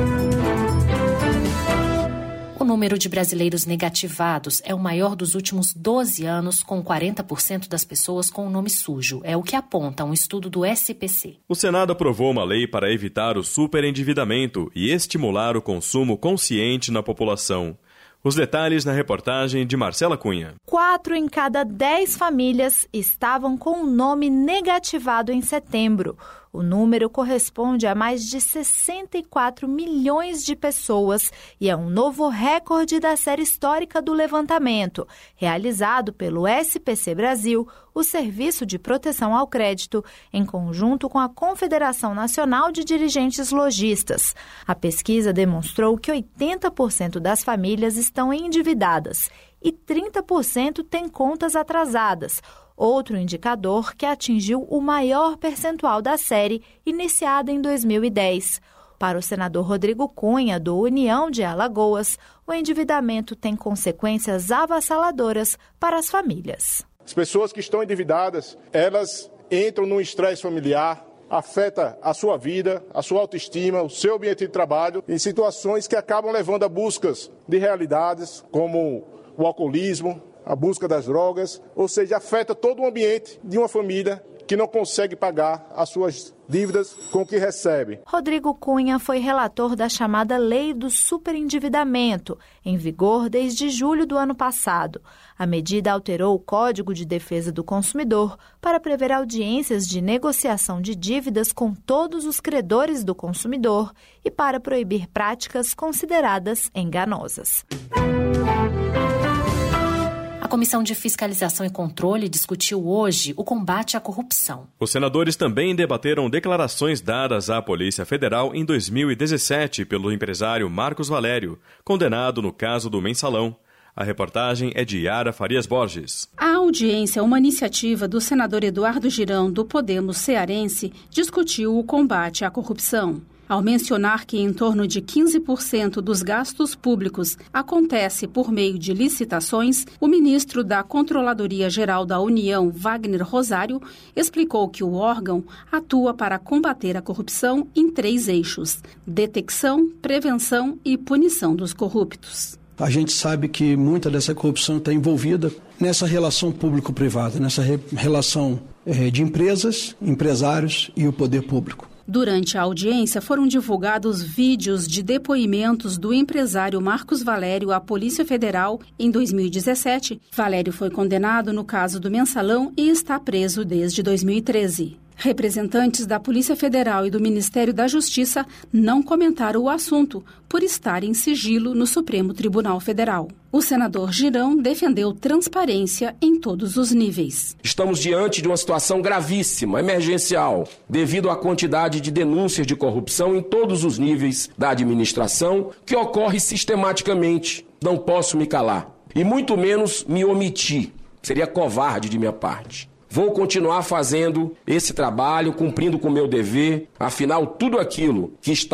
O número de brasileiros negativados é o maior dos últimos doze anos, com quarenta por cento das pessoas com o nome sujo. É o que aponta um estudo do S P C. O Senado aprovou uma lei para evitar o superendividamento e estimular o consumo consciente na população. Os detalhes na reportagem de Marcela Cunha. Quatro em cada dez famílias estavam com o nome negativado em setembro. O número corresponde a mais de sessenta e quatro milhões de pessoas e é um novo recorde da série histórica do levantamento, realizado pelo S P C Brasil, o Serviço de Proteção ao Crédito, em conjunto com a Confederação Nacional de Dirigentes Lojistas. A pesquisa demonstrou que oitenta por cento das famílias estão endividadas e trinta por cento têm contas atrasadas. Outro indicador que atingiu o maior percentual da série, iniciada em dois mil e dez. Para o senador Rodrigo Cunha, do União de Alagoas, o endividamento tem consequências avassaladoras para as famílias. As pessoas que estão endividadas, elas entram num estresse familiar, afeta a sua vida, a sua autoestima, o seu ambiente de trabalho, em situações que acabam levando a buscas de realidades como o alcoolismo, a busca das drogas, ou seja, afeta todo o ambiente de uma família que não consegue pagar as suas dívidas com o que recebe. Rodrigo Cunha foi relator da chamada Lei do Superendividamento, em vigor desde julho do ano passado. A medida alterou o Código de Defesa do Consumidor para prever audiências de negociação de dívidas com todos os credores do consumidor e para proibir práticas consideradas enganosas. A Comissão de Fiscalização e Controle discutiu hoje o combate à corrupção. Os senadores também debateram declarações dadas à Polícia Federal em dois mil e dezessete pelo empresário Marcos Valério, condenado no caso do Mensalão. A reportagem é de Yara Farias Borges. A audiência, uma iniciativa do senador Eduardo Girão, do Podemos cearense, discutiu o combate à corrupção. Ao mencionar que em torno de quinze por cento dos gastos públicos acontece por meio de licitações, o ministro da Controladoria Geral da União, Wagner Rosário, explicou que o órgão atua para combater a corrupção em três eixos: detecção, prevenção e punição dos corruptos. A gente sabe que muita dessa corrupção está envolvida nessa relação público-privada, nessa re- relação eh, de empresas, empresários e o poder público. Durante a audiência, foram divulgados vídeos de depoimentos do empresário Marcos Valério à Polícia Federal em dois mil e dezessete. Valério foi condenado no caso do Mensalão e está preso desde dois mil e treze. Representantes da Polícia Federal e do Ministério da Justiça não comentaram o assunto por estar em sigilo no Supremo Tribunal Federal. O senador Girão defendeu transparência em todos os níveis. Estamos diante de uma situação gravíssima, emergencial, devido à quantidade de denúncias de corrupção em todos os níveis da administração, que ocorre sistematicamente. Não posso me calar, e muito menos me omitir. Seria covarde de minha parte. Vou continuar fazendo esse trabalho, cumprindo com o meu dever. Afinal, tudo aquilo que está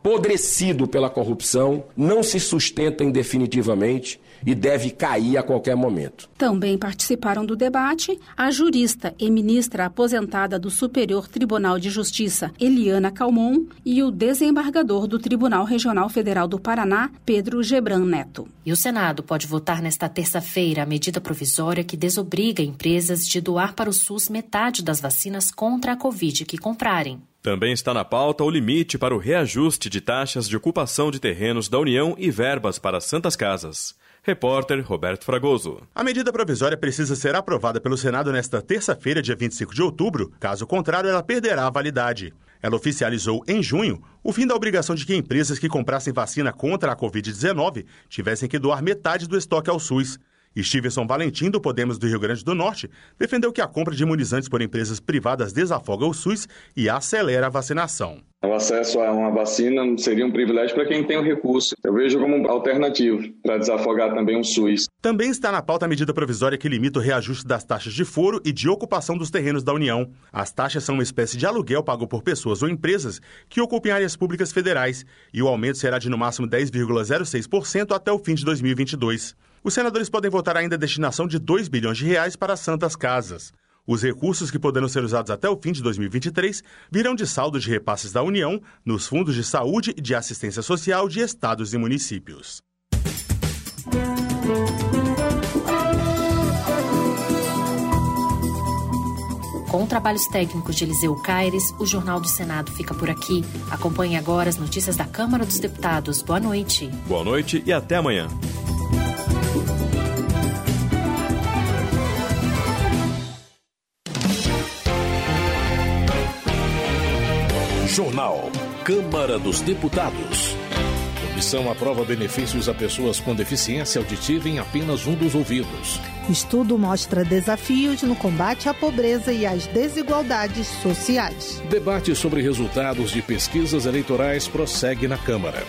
apodrecido pela corrupção, não se sustentem definitivamente e deve cair a qualquer momento. Também participaram do debate a jurista e ministra aposentada do Superior Tribunal de Justiça, Eliana Calmon, e o desembargador do Tribunal Regional Federal do Paraná, Pedro Gebran Neto. E o Senado pode votar nesta terça-feira a medida provisória que desobriga empresas de doar para o SUS metade das vacinas contra a Covid que comprarem. Também está na pauta o limite para o reajuste de taxas de ocupação de terrenos da União e verbas para santas casas. Repórter Roberto Fragoso. A medida provisória precisa ser aprovada pelo Senado nesta terça-feira, dia vinte e cinco de outubro. Caso contrário, ela perderá a validade. Ela oficializou, em junho, o fim da obrigação de que empresas que comprassem vacina contra a covid dezenove tivessem que doar metade do estoque ao SUS. Stevenson Valentim, do Podemos do Rio Grande do Norte, defendeu que a compra de imunizantes por empresas privadas desafoga o SUS e acelera a vacinação. O acesso a uma vacina seria um privilégio para quem tem o recurso. Eu vejo como alternativo para desafogar também o SUS. Também está na pauta a medida provisória que limita o reajuste das taxas de foro e de ocupação dos terrenos da União. As taxas são uma espécie de aluguel pago por pessoas ou empresas que ocupem áreas públicas federais, e o aumento será de no máximo dez vírgula zero seis por cento até o fim de dois mil e vinte e dois. Os senadores podem votar ainda a destinação de dois bilhões de reais para santas casas. Os recursos que poderão ser usados até o fim de dois mil e vinte e três virão de saldo de repasses da União nos fundos de saúde e de assistência social de estados e municípios. Com trabalhos técnicos de Eliseu Caires, o Jornal do Senado fica por aqui. Acompanhe agora as notícias da Câmara dos Deputados. Boa noite. Boa noite e até amanhã. Jornal Câmara dos Deputados. Comissão aprova benefícios a pessoas com deficiência auditiva em apenas um dos ouvidos. O estudo mostra desafios no combate à pobreza e às desigualdades sociais. Debate sobre resultados de pesquisas eleitorais prossegue na Câmara.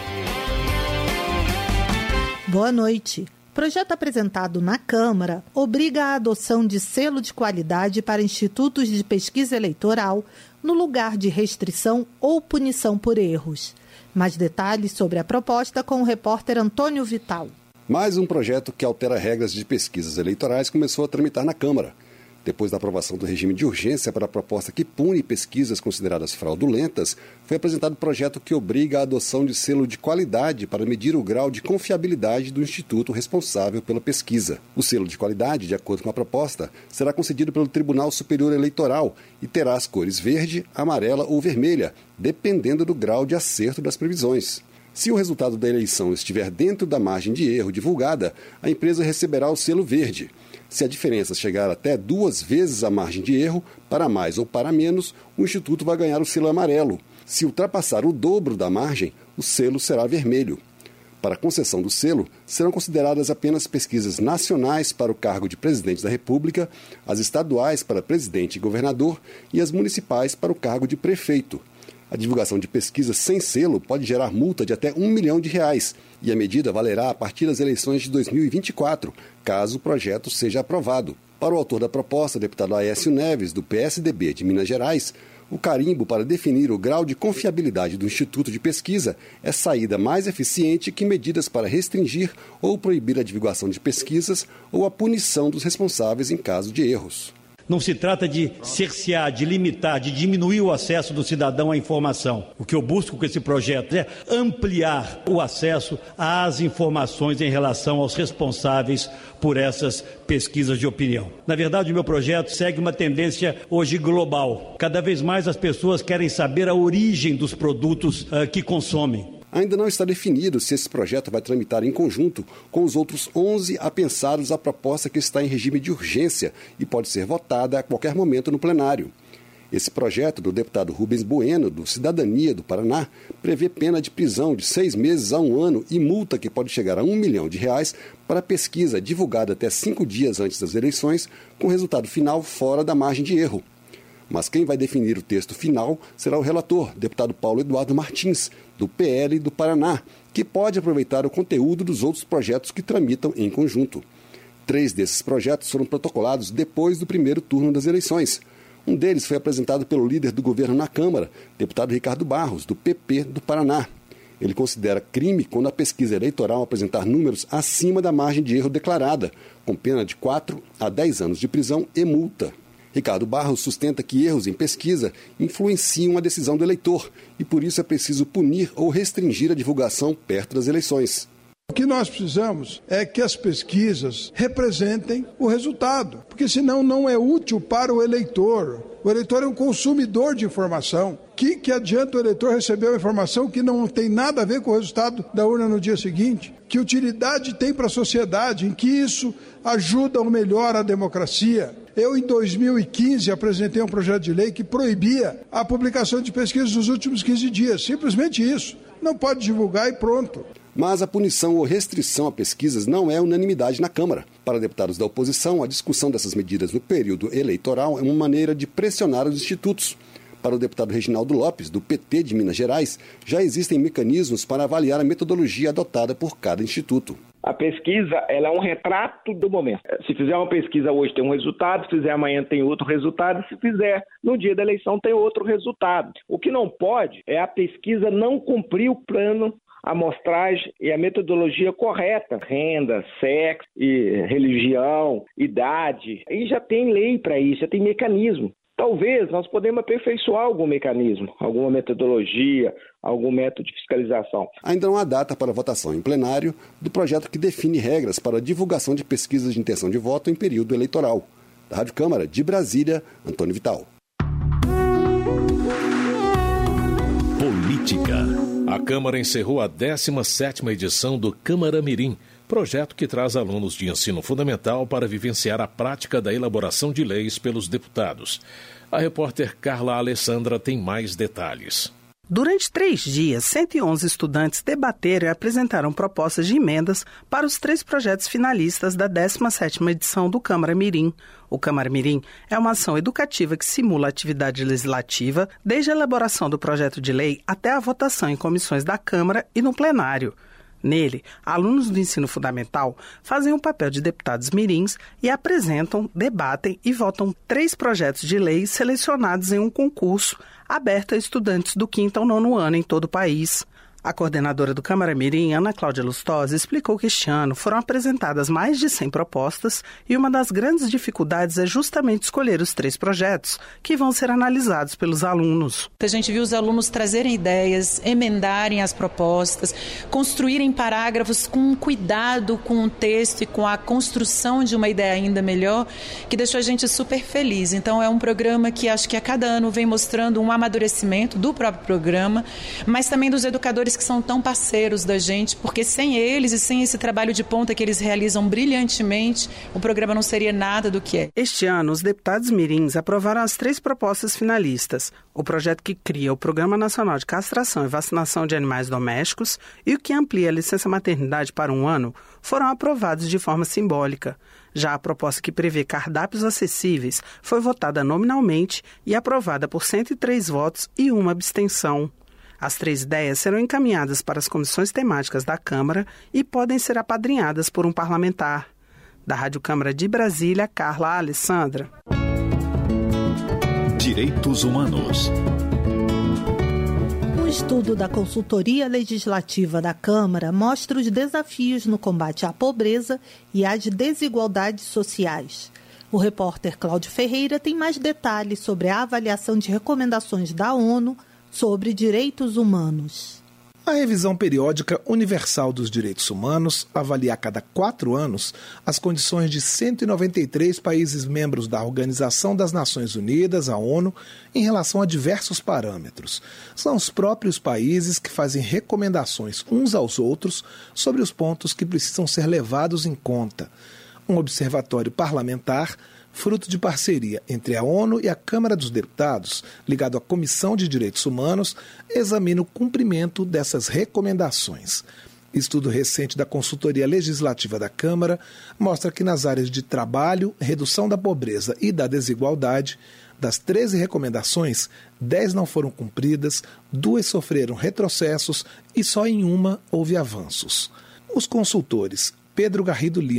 Boa noite. Projeto apresentado na Câmara obriga a adoção de selo de qualidade para institutos de pesquisa eleitoral no lugar de restrição ou punição por erros. Mais detalhes sobre a proposta com o repórter Antônio Vital. Mais um projeto que altera regras de pesquisas eleitorais começou a tramitar na Câmara. Depois da aprovação do regime de urgência para a proposta que pune pesquisas consideradas fraudulentas, foi apresentado o projeto que obriga a adoção de selo de qualidade para medir o grau de confiabilidade do instituto responsável pela pesquisa. O selo de qualidade, de acordo com a proposta, será concedido pelo Tribunal Superior Eleitoral e terá as cores verde, amarela ou vermelha, dependendo do grau de acerto das previsões. Se o resultado da eleição estiver dentro da margem de erro divulgada, a empresa receberá o selo verde. Se a diferença chegar até duas vezes a margem de erro, para mais ou para menos, o Instituto vai ganhar o selo amarelo. Se ultrapassar o dobro da margem, o selo será vermelho. Para a concessão do selo, serão consideradas apenas pesquisas nacionais para o cargo de presidente da República, as estaduais para presidente e governador e as municipais para o cargo de prefeito. A divulgação de pesquisas sem selo pode gerar multa de até um milhão de reais, e a medida valerá a partir das eleições de dois mil e vinte e quatro, caso o projeto seja aprovado. Para o autor da proposta, deputado Aécio Neves, do P S D B de Minas Gerais, o carimbo para definir o grau de confiabilidade do Instituto de Pesquisa é saída mais eficiente que medidas para restringir ou proibir a divulgação de pesquisas ou a punição dos responsáveis em caso de erros. Não se trata de cercear, de limitar, de diminuir o acesso do cidadão à informação. O que eu busco com esse projeto é ampliar o acesso às informações em relação aos responsáveis por essas pesquisas de opinião. Na verdade, o meu projeto segue uma tendência hoje global. Cada vez mais as pessoas querem saber a origem dos produtos uh, que consomem. Ainda não está definido se esse projeto vai tramitar em conjunto com os outros onze apensados à proposta que está em regime de urgência e pode ser votada a qualquer momento no plenário. Esse projeto do deputado Rubens Bueno, do Cidadania do Paraná, prevê pena de prisão de seis meses a um ano e multa que pode chegar a um milhão de reais para pesquisa divulgada até cinco dias antes das eleições, com resultado final fora da margem de erro. Mas quem vai definir o texto final será o relator, deputado Paulo Eduardo Martins, do P L do Paraná, que pode aproveitar o conteúdo dos outros projetos que tramitam em conjunto. Três desses projetos foram protocolados depois do primeiro turno das eleições. Um deles foi apresentado pelo líder do governo na Câmara, deputado Ricardo Barros, do P P do Paraná. Ele considera crime quando a pesquisa eleitoral apresentar números acima da margem de erro declarada, com pena de quatro a dez anos de prisão e multa. Ricardo Barros sustenta que erros em pesquisa influenciam a decisão do eleitor e, por isso, é preciso punir ou restringir a divulgação perto das eleições. O que nós precisamos é que as pesquisas representem o resultado, porque senão não é útil para o eleitor. O eleitor é um consumidor de informação. Que, que adianta o eleitor receber uma informação que não tem nada a ver com o resultado da urna no dia seguinte? Que utilidade tem para a sociedade? Em que isso ajuda ou melhora a democracia? Eu, em dois mil e quinze, apresentei um projeto de lei que proibia a publicação de pesquisas nos últimos quinze dias. Simplesmente isso. Não pode divulgar e pronto. Mas a punição ou restrição a pesquisas não é unanimidade na Câmara. Para deputados da oposição, a discussão dessas medidas no período eleitoral é uma maneira de pressionar os institutos. Para o deputado Reginaldo Lopes, do P T de Minas Gerais, já existem mecanismos para avaliar a metodologia adotada por cada instituto. A pesquisa ela é um retrato do momento. Se fizer uma pesquisa hoje tem um resultado, se fizer amanhã tem outro resultado, se fizer no dia da eleição tem outro resultado. O que não pode é a pesquisa não cumprir o plano, a amostragem e a metodologia correta. Renda, sexo, e religião, idade. E já tem lei para isso, já tem mecanismo. Talvez nós podemos aperfeiçoar algum mecanismo, alguma metodologia, algum método de fiscalização. Ainda não há data para votação em plenário do projeto que define regras para a divulgação de pesquisas de intenção de voto em período eleitoral. Da Rádio Câmara, de Brasília, Antônio Vital. Política. A Câmara encerrou a décima sétima edição do Câmara Mirim, projeto que traz alunos de ensino fundamental para vivenciar a prática da elaboração de leis pelos deputados. A repórter Carla Alessandra tem mais detalhes. Durante três dias, cento e onze estudantes debateram e apresentaram propostas de emendas para os três projetos finalistas da décima sétima edição do Câmara Mirim. O Câmara Mirim é uma ação educativa que simula a atividade legislativa, desde a elaboração do projeto de lei até a votação em comissões da Câmara e no plenário. Nele, alunos do ensino fundamental fazem o papel de deputados mirins e apresentam, debatem e votam três projetos de lei selecionados em um concurso aberto a estudantes do quinto ao nono ano em todo o país. A coordenadora do Câmara Mirim, Ana Cláudia Lustosa, explicou que este ano foram apresentadas mais de cem propostas e uma das grandes dificuldades é justamente escolher os três projetos que vão ser analisados pelos alunos. A gente viu os alunos trazerem ideias, emendarem as propostas, construírem parágrafos com cuidado com o texto e com a construção de uma ideia ainda melhor, que deixou a gente super feliz. Então é um programa que acho que a cada ano vem mostrando um amadurecimento do próprio programa, mas também dos educadores que são tão parceiros da gente, porque sem eles e sem esse trabalho de ponta que eles realizam brilhantemente, o programa não seria nada do que é. Este ano, os deputados mirins aprovaram as três propostas finalistas: o projeto que cria o Programa Nacional de Castração e Vacinação de Animais Domésticos e o que amplia a licença maternidade para um ano, foram aprovados de forma simbólica. Já a proposta que prevê cardápios acessíveis foi votada nominalmente e aprovada por cento e três votos e uma abstenção. As três ideias serão encaminhadas para as comissões temáticas da Câmara e podem ser apadrinhadas por um parlamentar. Da Rádio Câmara de Brasília, Carla Alessandra. Direitos Humanos. Um estudo da Consultoria Legislativa da Câmara mostra os desafios no combate à pobreza e às desigualdades sociais. O repórter Cláudio Ferreira tem mais detalhes sobre a avaliação de recomendações da ONU sobre direitos humanos. A revisão periódica universal dos direitos humanos avalia a cada quatro anos as condições de cento e noventa e três países membros da Organização das Nações Unidas, a ONU, em relação a diversos parâmetros. São os próprios países que fazem recomendações uns aos outros sobre os pontos que precisam ser levados em conta. Um observatório parlamentar, fruto de parceria entre a ONU e a Câmara dos Deputados, ligado à Comissão de Direitos Humanos, examina o cumprimento dessas recomendações. Estudo recente da Consultoria Legislativa da Câmara mostra que nas áreas de trabalho, redução da pobreza e da desigualdade, das treze recomendações, dez não foram cumpridas, duas sofreram retrocessos e só em uma houve avanços. Os consultores Pedro Garrido Lima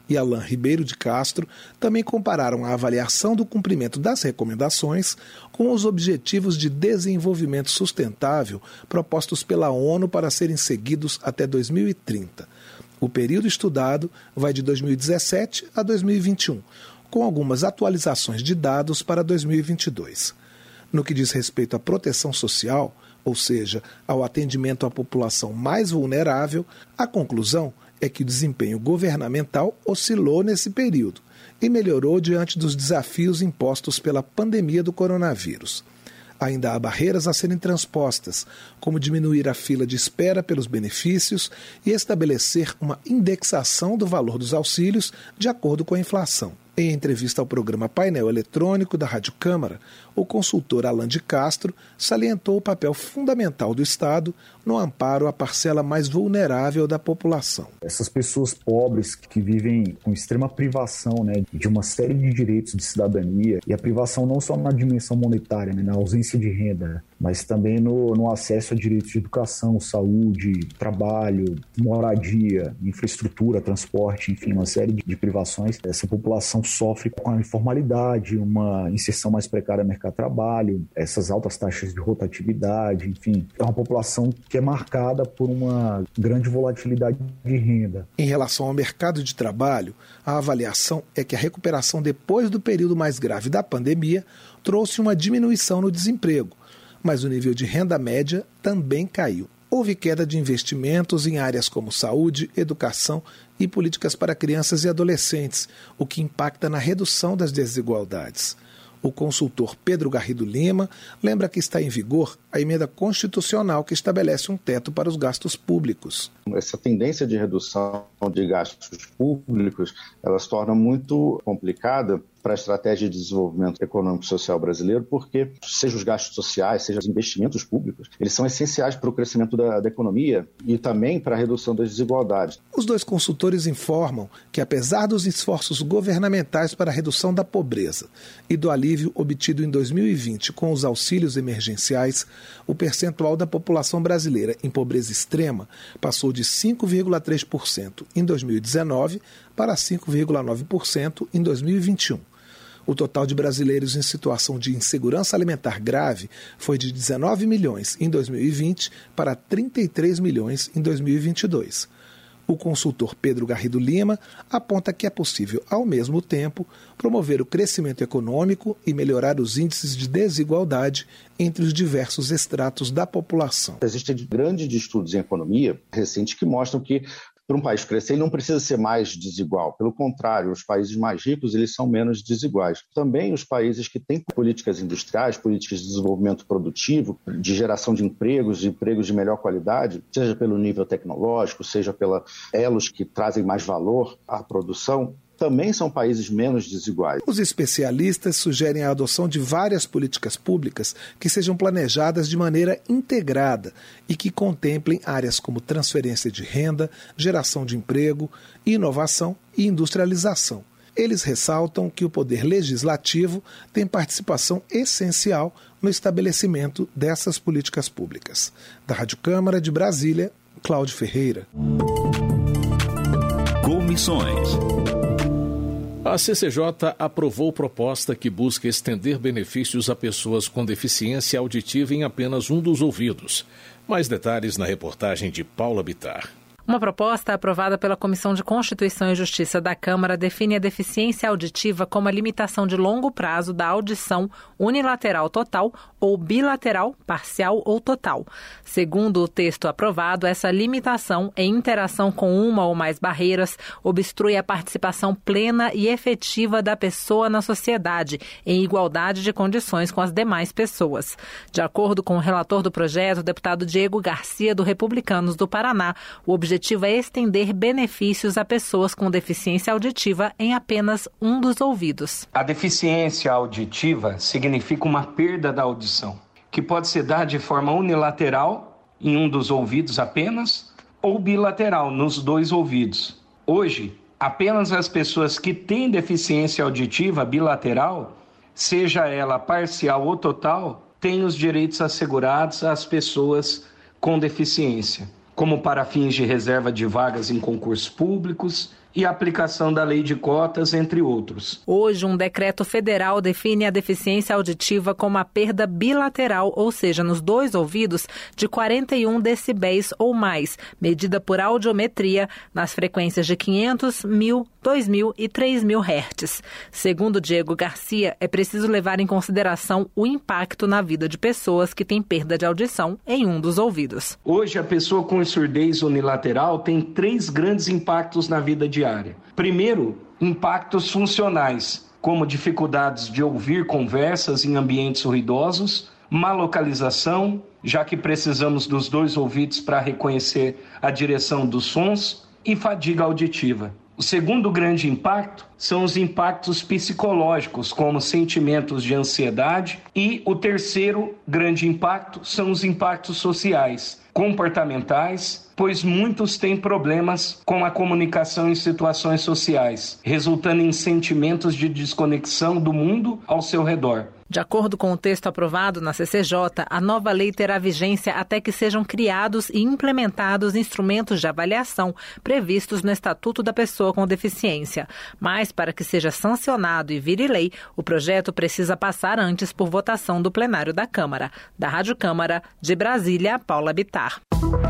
e Alain Ribeiro de Castro também compararam a avaliação do cumprimento das recomendações com os Objetivos de Desenvolvimento Sustentável propostos pela ONU para serem seguidos até dois mil e trinta. O período estudado vai de dois mil e dezessete a dois mil e vinte e um, com algumas atualizações de dados para dois mil e vinte e dois. No que diz respeito à proteção social, ou seja, ao atendimento à população mais vulnerável, a conclusão é que o desempenho governamental oscilou nesse período e melhorou diante dos desafios impostos pela pandemia do coronavírus. Ainda há barreiras a serem transpostas, como diminuir a fila de espera pelos benefícios e estabelecer uma indexação do valor dos auxílios de acordo com a inflação. Em entrevista ao programa Painel Eletrônico da Rádio Câmara, o consultor Alain de Castro salientou o papel fundamental do Estado no amparo à parcela mais vulnerável da população. Essas pessoas pobres que vivem com extrema privação, né, de uma série de direitos de cidadania, e a privação não só na dimensão monetária, né, na ausência de renda, mas também no, no acesso a direitos de educação, saúde, trabalho, moradia, infraestrutura, transporte, enfim, uma série de, de privações. Essa população sofre com a informalidade, uma inserção mais precária no mercado de trabalho, essas altas taxas de rotatividade, enfim. É uma população que é marcada por uma grande volatilidade de renda. Em relação ao mercado de trabalho, a avaliação é que a recuperação depois do período mais grave da pandemia trouxe uma diminuição no desemprego, mas o nível de renda média também caiu. Houve queda de investimentos em áreas como saúde, educação e políticas para crianças e adolescentes, o que impacta na redução das desigualdades. O consultor Pedro Garrido Lima lembra que está em vigor a emenda constitucional que estabelece um teto para os gastos públicos. Essa tendência de redução de gastos públicos, ela se torna muito complicada para a estratégia de desenvolvimento econômico e social brasileiro, porque seja os gastos sociais, seja os investimentos públicos, eles são essenciais para o crescimento da, da economia e também para a redução das desigualdades. Os dois consultores informam que, apesar dos esforços governamentais para a redução da pobreza e do alívio obtido em dois mil e vinte com os auxílios emergenciais, o percentual da população brasileira em pobreza extrema passou de cinco vírgula três por cento em dois mil e dezenove para cinco vírgula nove por cento em dois mil e vinte e um. O total de brasileiros em situação de insegurança alimentar grave foi de dezenove milhões em dois mil e vinte para trinta e três milhões em dois mil e vinte e dois. O consultor Pedro Garrido Lima aponta que é possível, ao mesmo tempo, promover o crescimento econômico e melhorar os índices de desigualdade entre os diversos estratos da população. Existem grandes estudos em economia recentes que mostram que para um país crescer, ele não precisa ser mais desigual. Pelo contrário, os países mais ricos eles são menos desiguais. Também os países que têm políticas industriais, políticas de desenvolvimento produtivo, de geração de empregos, de empregos de melhor qualidade, seja pelo nível tecnológico, seja pelos elos que trazem mais valor à produção, também são países menos desiguais. Os especialistas sugerem a adoção de várias políticas públicas que sejam planejadas de maneira integrada e que contemplem áreas como transferência de renda, geração de emprego, inovação e industrialização. Eles ressaltam que o poder legislativo tem participação essencial no estabelecimento dessas políticas públicas. Da Rádio Câmara de Brasília, Cláudio Ferreira. Comissões. A C C J aprovou proposta que busca estender benefícios a pessoas com deficiência auditiva em apenas um dos ouvidos. Mais detalhes na reportagem de Paula Bittar. Uma proposta aprovada pela Comissão de Constituição e Justiça da Câmara define a deficiência auditiva como a limitação de longo prazo da audição unilateral total ou bilateral, parcial ou total. Segundo o texto aprovado, essa limitação em interação com uma ou mais barreiras obstrui a participação plena e efetiva da pessoa na sociedade, em igualdade de condições com as demais pessoas. De acordo com o relator do projeto, o deputado Diego Garcia, do Republicanos do Paraná, o objetivo O objetivo é estender benefícios a pessoas com deficiência auditiva em apenas um dos ouvidos. A deficiência auditiva significa uma perda da audição, que pode se dar de forma unilateral, em um dos ouvidos apenas, ou bilateral, nos dois ouvidos. Hoje, apenas as pessoas que têm deficiência auditiva bilateral, seja ela parcial ou total, têm os direitos assegurados às pessoas com deficiência, como para fins de reserva de vagas em concursos públicos e a aplicação da lei de cotas, entre outros. Hoje, um decreto federal define a deficiência auditiva como a perda bilateral, ou seja, nos dois ouvidos, de quarenta e um decibéis ou mais, medida por audiometria nas frequências de quinhentos, mil, dois mil e três mil hertz. Segundo Diego Garcia, é preciso levar em consideração o impacto na vida de pessoas que têm perda de audição em um dos ouvidos. Hoje, a pessoa com surdez unilateral tem três grandes impactos na vida diária. Primeiro, impactos funcionais, como dificuldades de ouvir conversas em ambientes ruidosos, má localização, já que precisamos dos dois ouvidos para reconhecer a direção dos sons, e fadiga auditiva. O segundo grande impacto são os impactos psicológicos, como sentimentos de ansiedade, e o terceiro grande impacto são os impactos sociais, comportamentais, pois muitos têm problemas com a comunicação em situações sociais, resultando em sentimentos de desconexão do mundo ao seu redor. De acordo com o texto aprovado na C C J, a nova lei terá vigência até que sejam criados e implementados instrumentos de avaliação previstos no Estatuto da Pessoa com Deficiência. Mas, para que seja sancionado e vire lei, o projeto precisa passar antes por votação do plenário da Câmara. Da Rádio Câmara, de Brasília, Paula Bittar.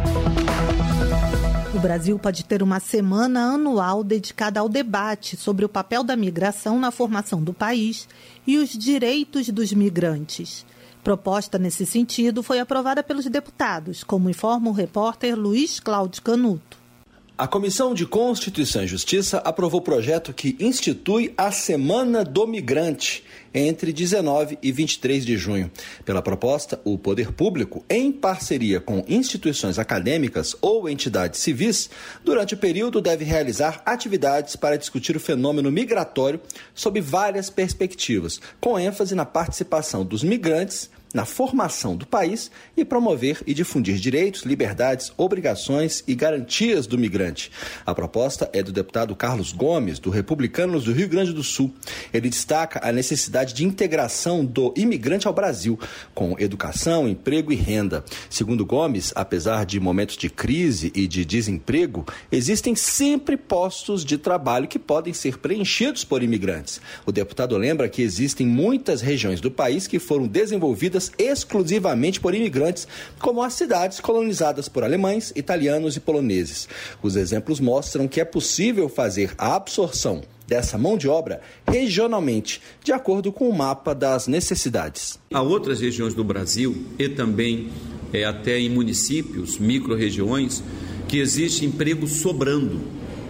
O Brasil pode ter uma semana anual dedicada ao debate sobre o papel da migração na formação do país e os direitos dos migrantes. Proposta nesse sentido foi aprovada pelos deputados, como informa o repórter Luiz Cláudio Canuto. A Comissão de Constituição e Justiça aprovou o projeto que institui a Semana do Migrante entre dezenove e vinte e três de junho. Pela proposta, o poder público, em parceria com instituições acadêmicas ou entidades civis, durante o período deve realizar atividades para discutir o fenômeno migratório sob várias perspectivas, com ênfase na participação dos migrantes na formação do país e promover e difundir direitos, liberdades, obrigações e garantias do migrante. A proposta é do deputado Carlos Gomes, do Republicanos do Rio Grande do Sul. Ele destaca a necessidade de integração do imigrante ao Brasil, com educação, emprego e renda. Segundo Gomes, apesar de momentos de crise e de desemprego, existem sempre postos de trabalho que podem ser preenchidos por imigrantes. O deputado lembra que existem muitas regiões do país que foram desenvolvidas exclusivamente por imigrantes, como as cidades colonizadas por alemães, italianos e poloneses. Os exemplos mostram que é possível fazer a absorção dessa mão de obra regionalmente, de acordo com o mapa das necessidades. Há outras regiões do Brasil e também é, até em municípios, micro-regiões, que existe emprego sobrando.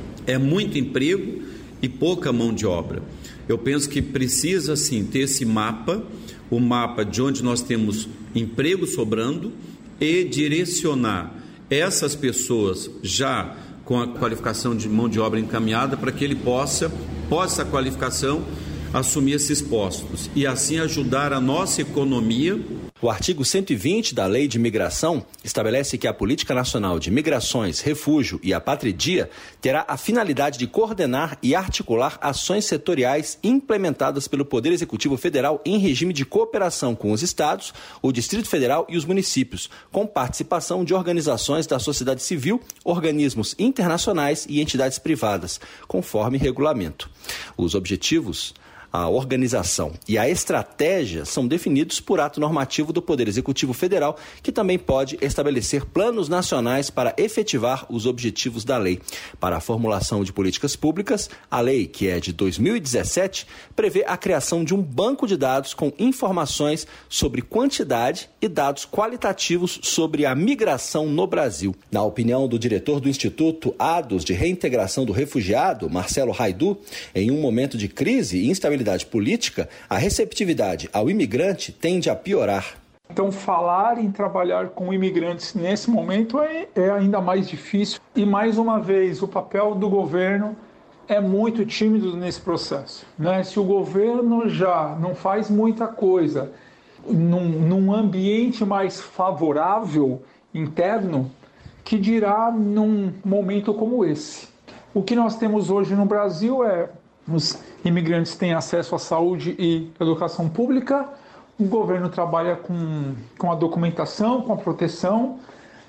É muito emprego e pouca mão de obra. Eu penso que precisa, sim, ter esse mapa, o mapa de onde nós temos emprego sobrando e direcionar essas pessoas já com a qualificação de mão de obra encaminhada para que ele possa, após essa qualificação, assumir esses postos e assim ajudar a nossa economia. O artigo cento e vinte da Lei de Migração estabelece que a Política Nacional de Migrações, Refúgio e Apatridia terá a finalidade de coordenar e articular ações setoriais implementadas pelo Poder Executivo Federal em regime de cooperação com os estados, o Distrito Federal e os municípios, com participação de organizações da sociedade civil, organismos internacionais e entidades privadas, conforme regulamento. Os objetivos, a organização e a estratégia são definidos por ato normativo do Poder Executivo Federal, que também pode estabelecer planos nacionais para efetivar os objetivos da lei. Para a formulação de políticas públicas, a lei, que é de dois mil e dezessete, prevê a criação de um banco de dados com informações sobre quantidade e dados qualitativos sobre a migração no Brasil. Na opinião do diretor do Instituto Ados de Reintegração do Refugiado, Marcelo Raidu, em um momento de crise e instabilidade política, a receptividade ao imigrante tende a piorar. Então, falar em trabalhar com imigrantes nesse momento é, é ainda mais difícil. E, mais uma vez, o papel do governo é muito tímido nesse processo, né? Se o governo já não faz muita coisa num, num ambiente mais favorável, interno, que dirá num momento como esse. O que nós temos hoje no Brasil é os imigrantes têm acesso à saúde e educação pública, o governo trabalha com, com a documentação, com a proteção,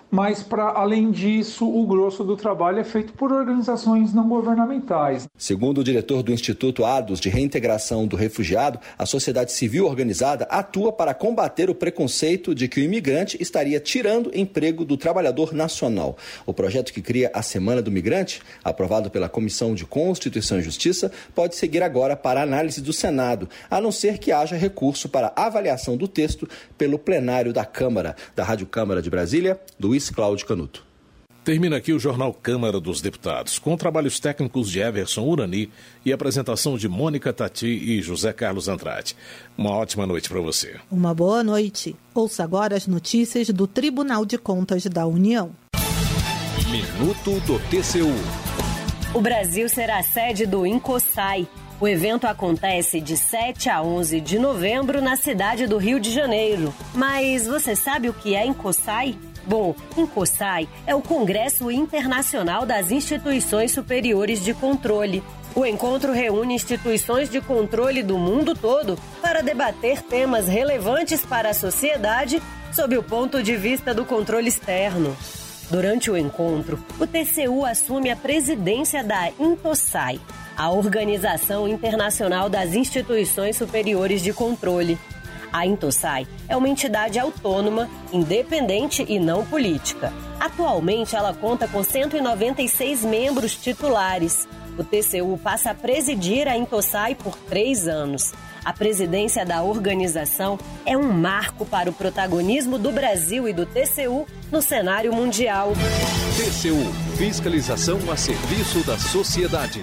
mas, para além disso, o grosso do trabalho é feito por organizações não governamentais. Segundo o diretor do Instituto ADOS de Reintegração do Refugiado, a sociedade civil organizada atua para combater o preconceito de que o imigrante estaria tirando emprego do trabalhador nacional. O projeto que cria a Semana do Migrante, aprovado pela Comissão de Constituição e Justiça, pode seguir agora para análise do Senado, a não ser que haja recurso para avaliação do texto pelo plenário da Câmara. Da Rádio Câmara de Brasília, Luiz Cláudio Canuto. Termina aqui o Jornal Câmara dos Deputados, com trabalhos técnicos de Everson Urani e apresentação de Mônica Tati e José Carlos Andrade. Uma ótima noite para você. Uma boa noite. Ouça agora as notícias do Tribunal de Contas da União. Minuto do T C U. O Brasil será a sede do INCOSAI. O evento acontece de sete a onze de novembro na cidade do Rio de Janeiro. Mas você sabe o que é INCOSAI? Bom, INCOSAI é o Congresso Internacional das Instituições Superiores de Controle. O encontro reúne instituições de controle do mundo todo para debater temas relevantes para a sociedade sob o ponto de vista do controle externo. Durante o encontro, o T C U assume a presidência da INCOSAI, a Organização Internacional das Instituições Superiores de Controle. A INCOSAI é uma entidade autônoma, independente e não política. Atualmente, ela conta com cento e noventa e seis membros titulares. O T C U passa a presidir a INCOSAI por três anos. A presidência da organização é um marco para o protagonismo do Brasil e do T C U no cenário mundial. T C U, fiscalização a serviço da sociedade.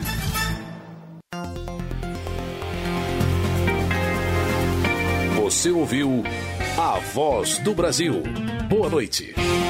Você ouviu A Voz do Brasil. Boa noite.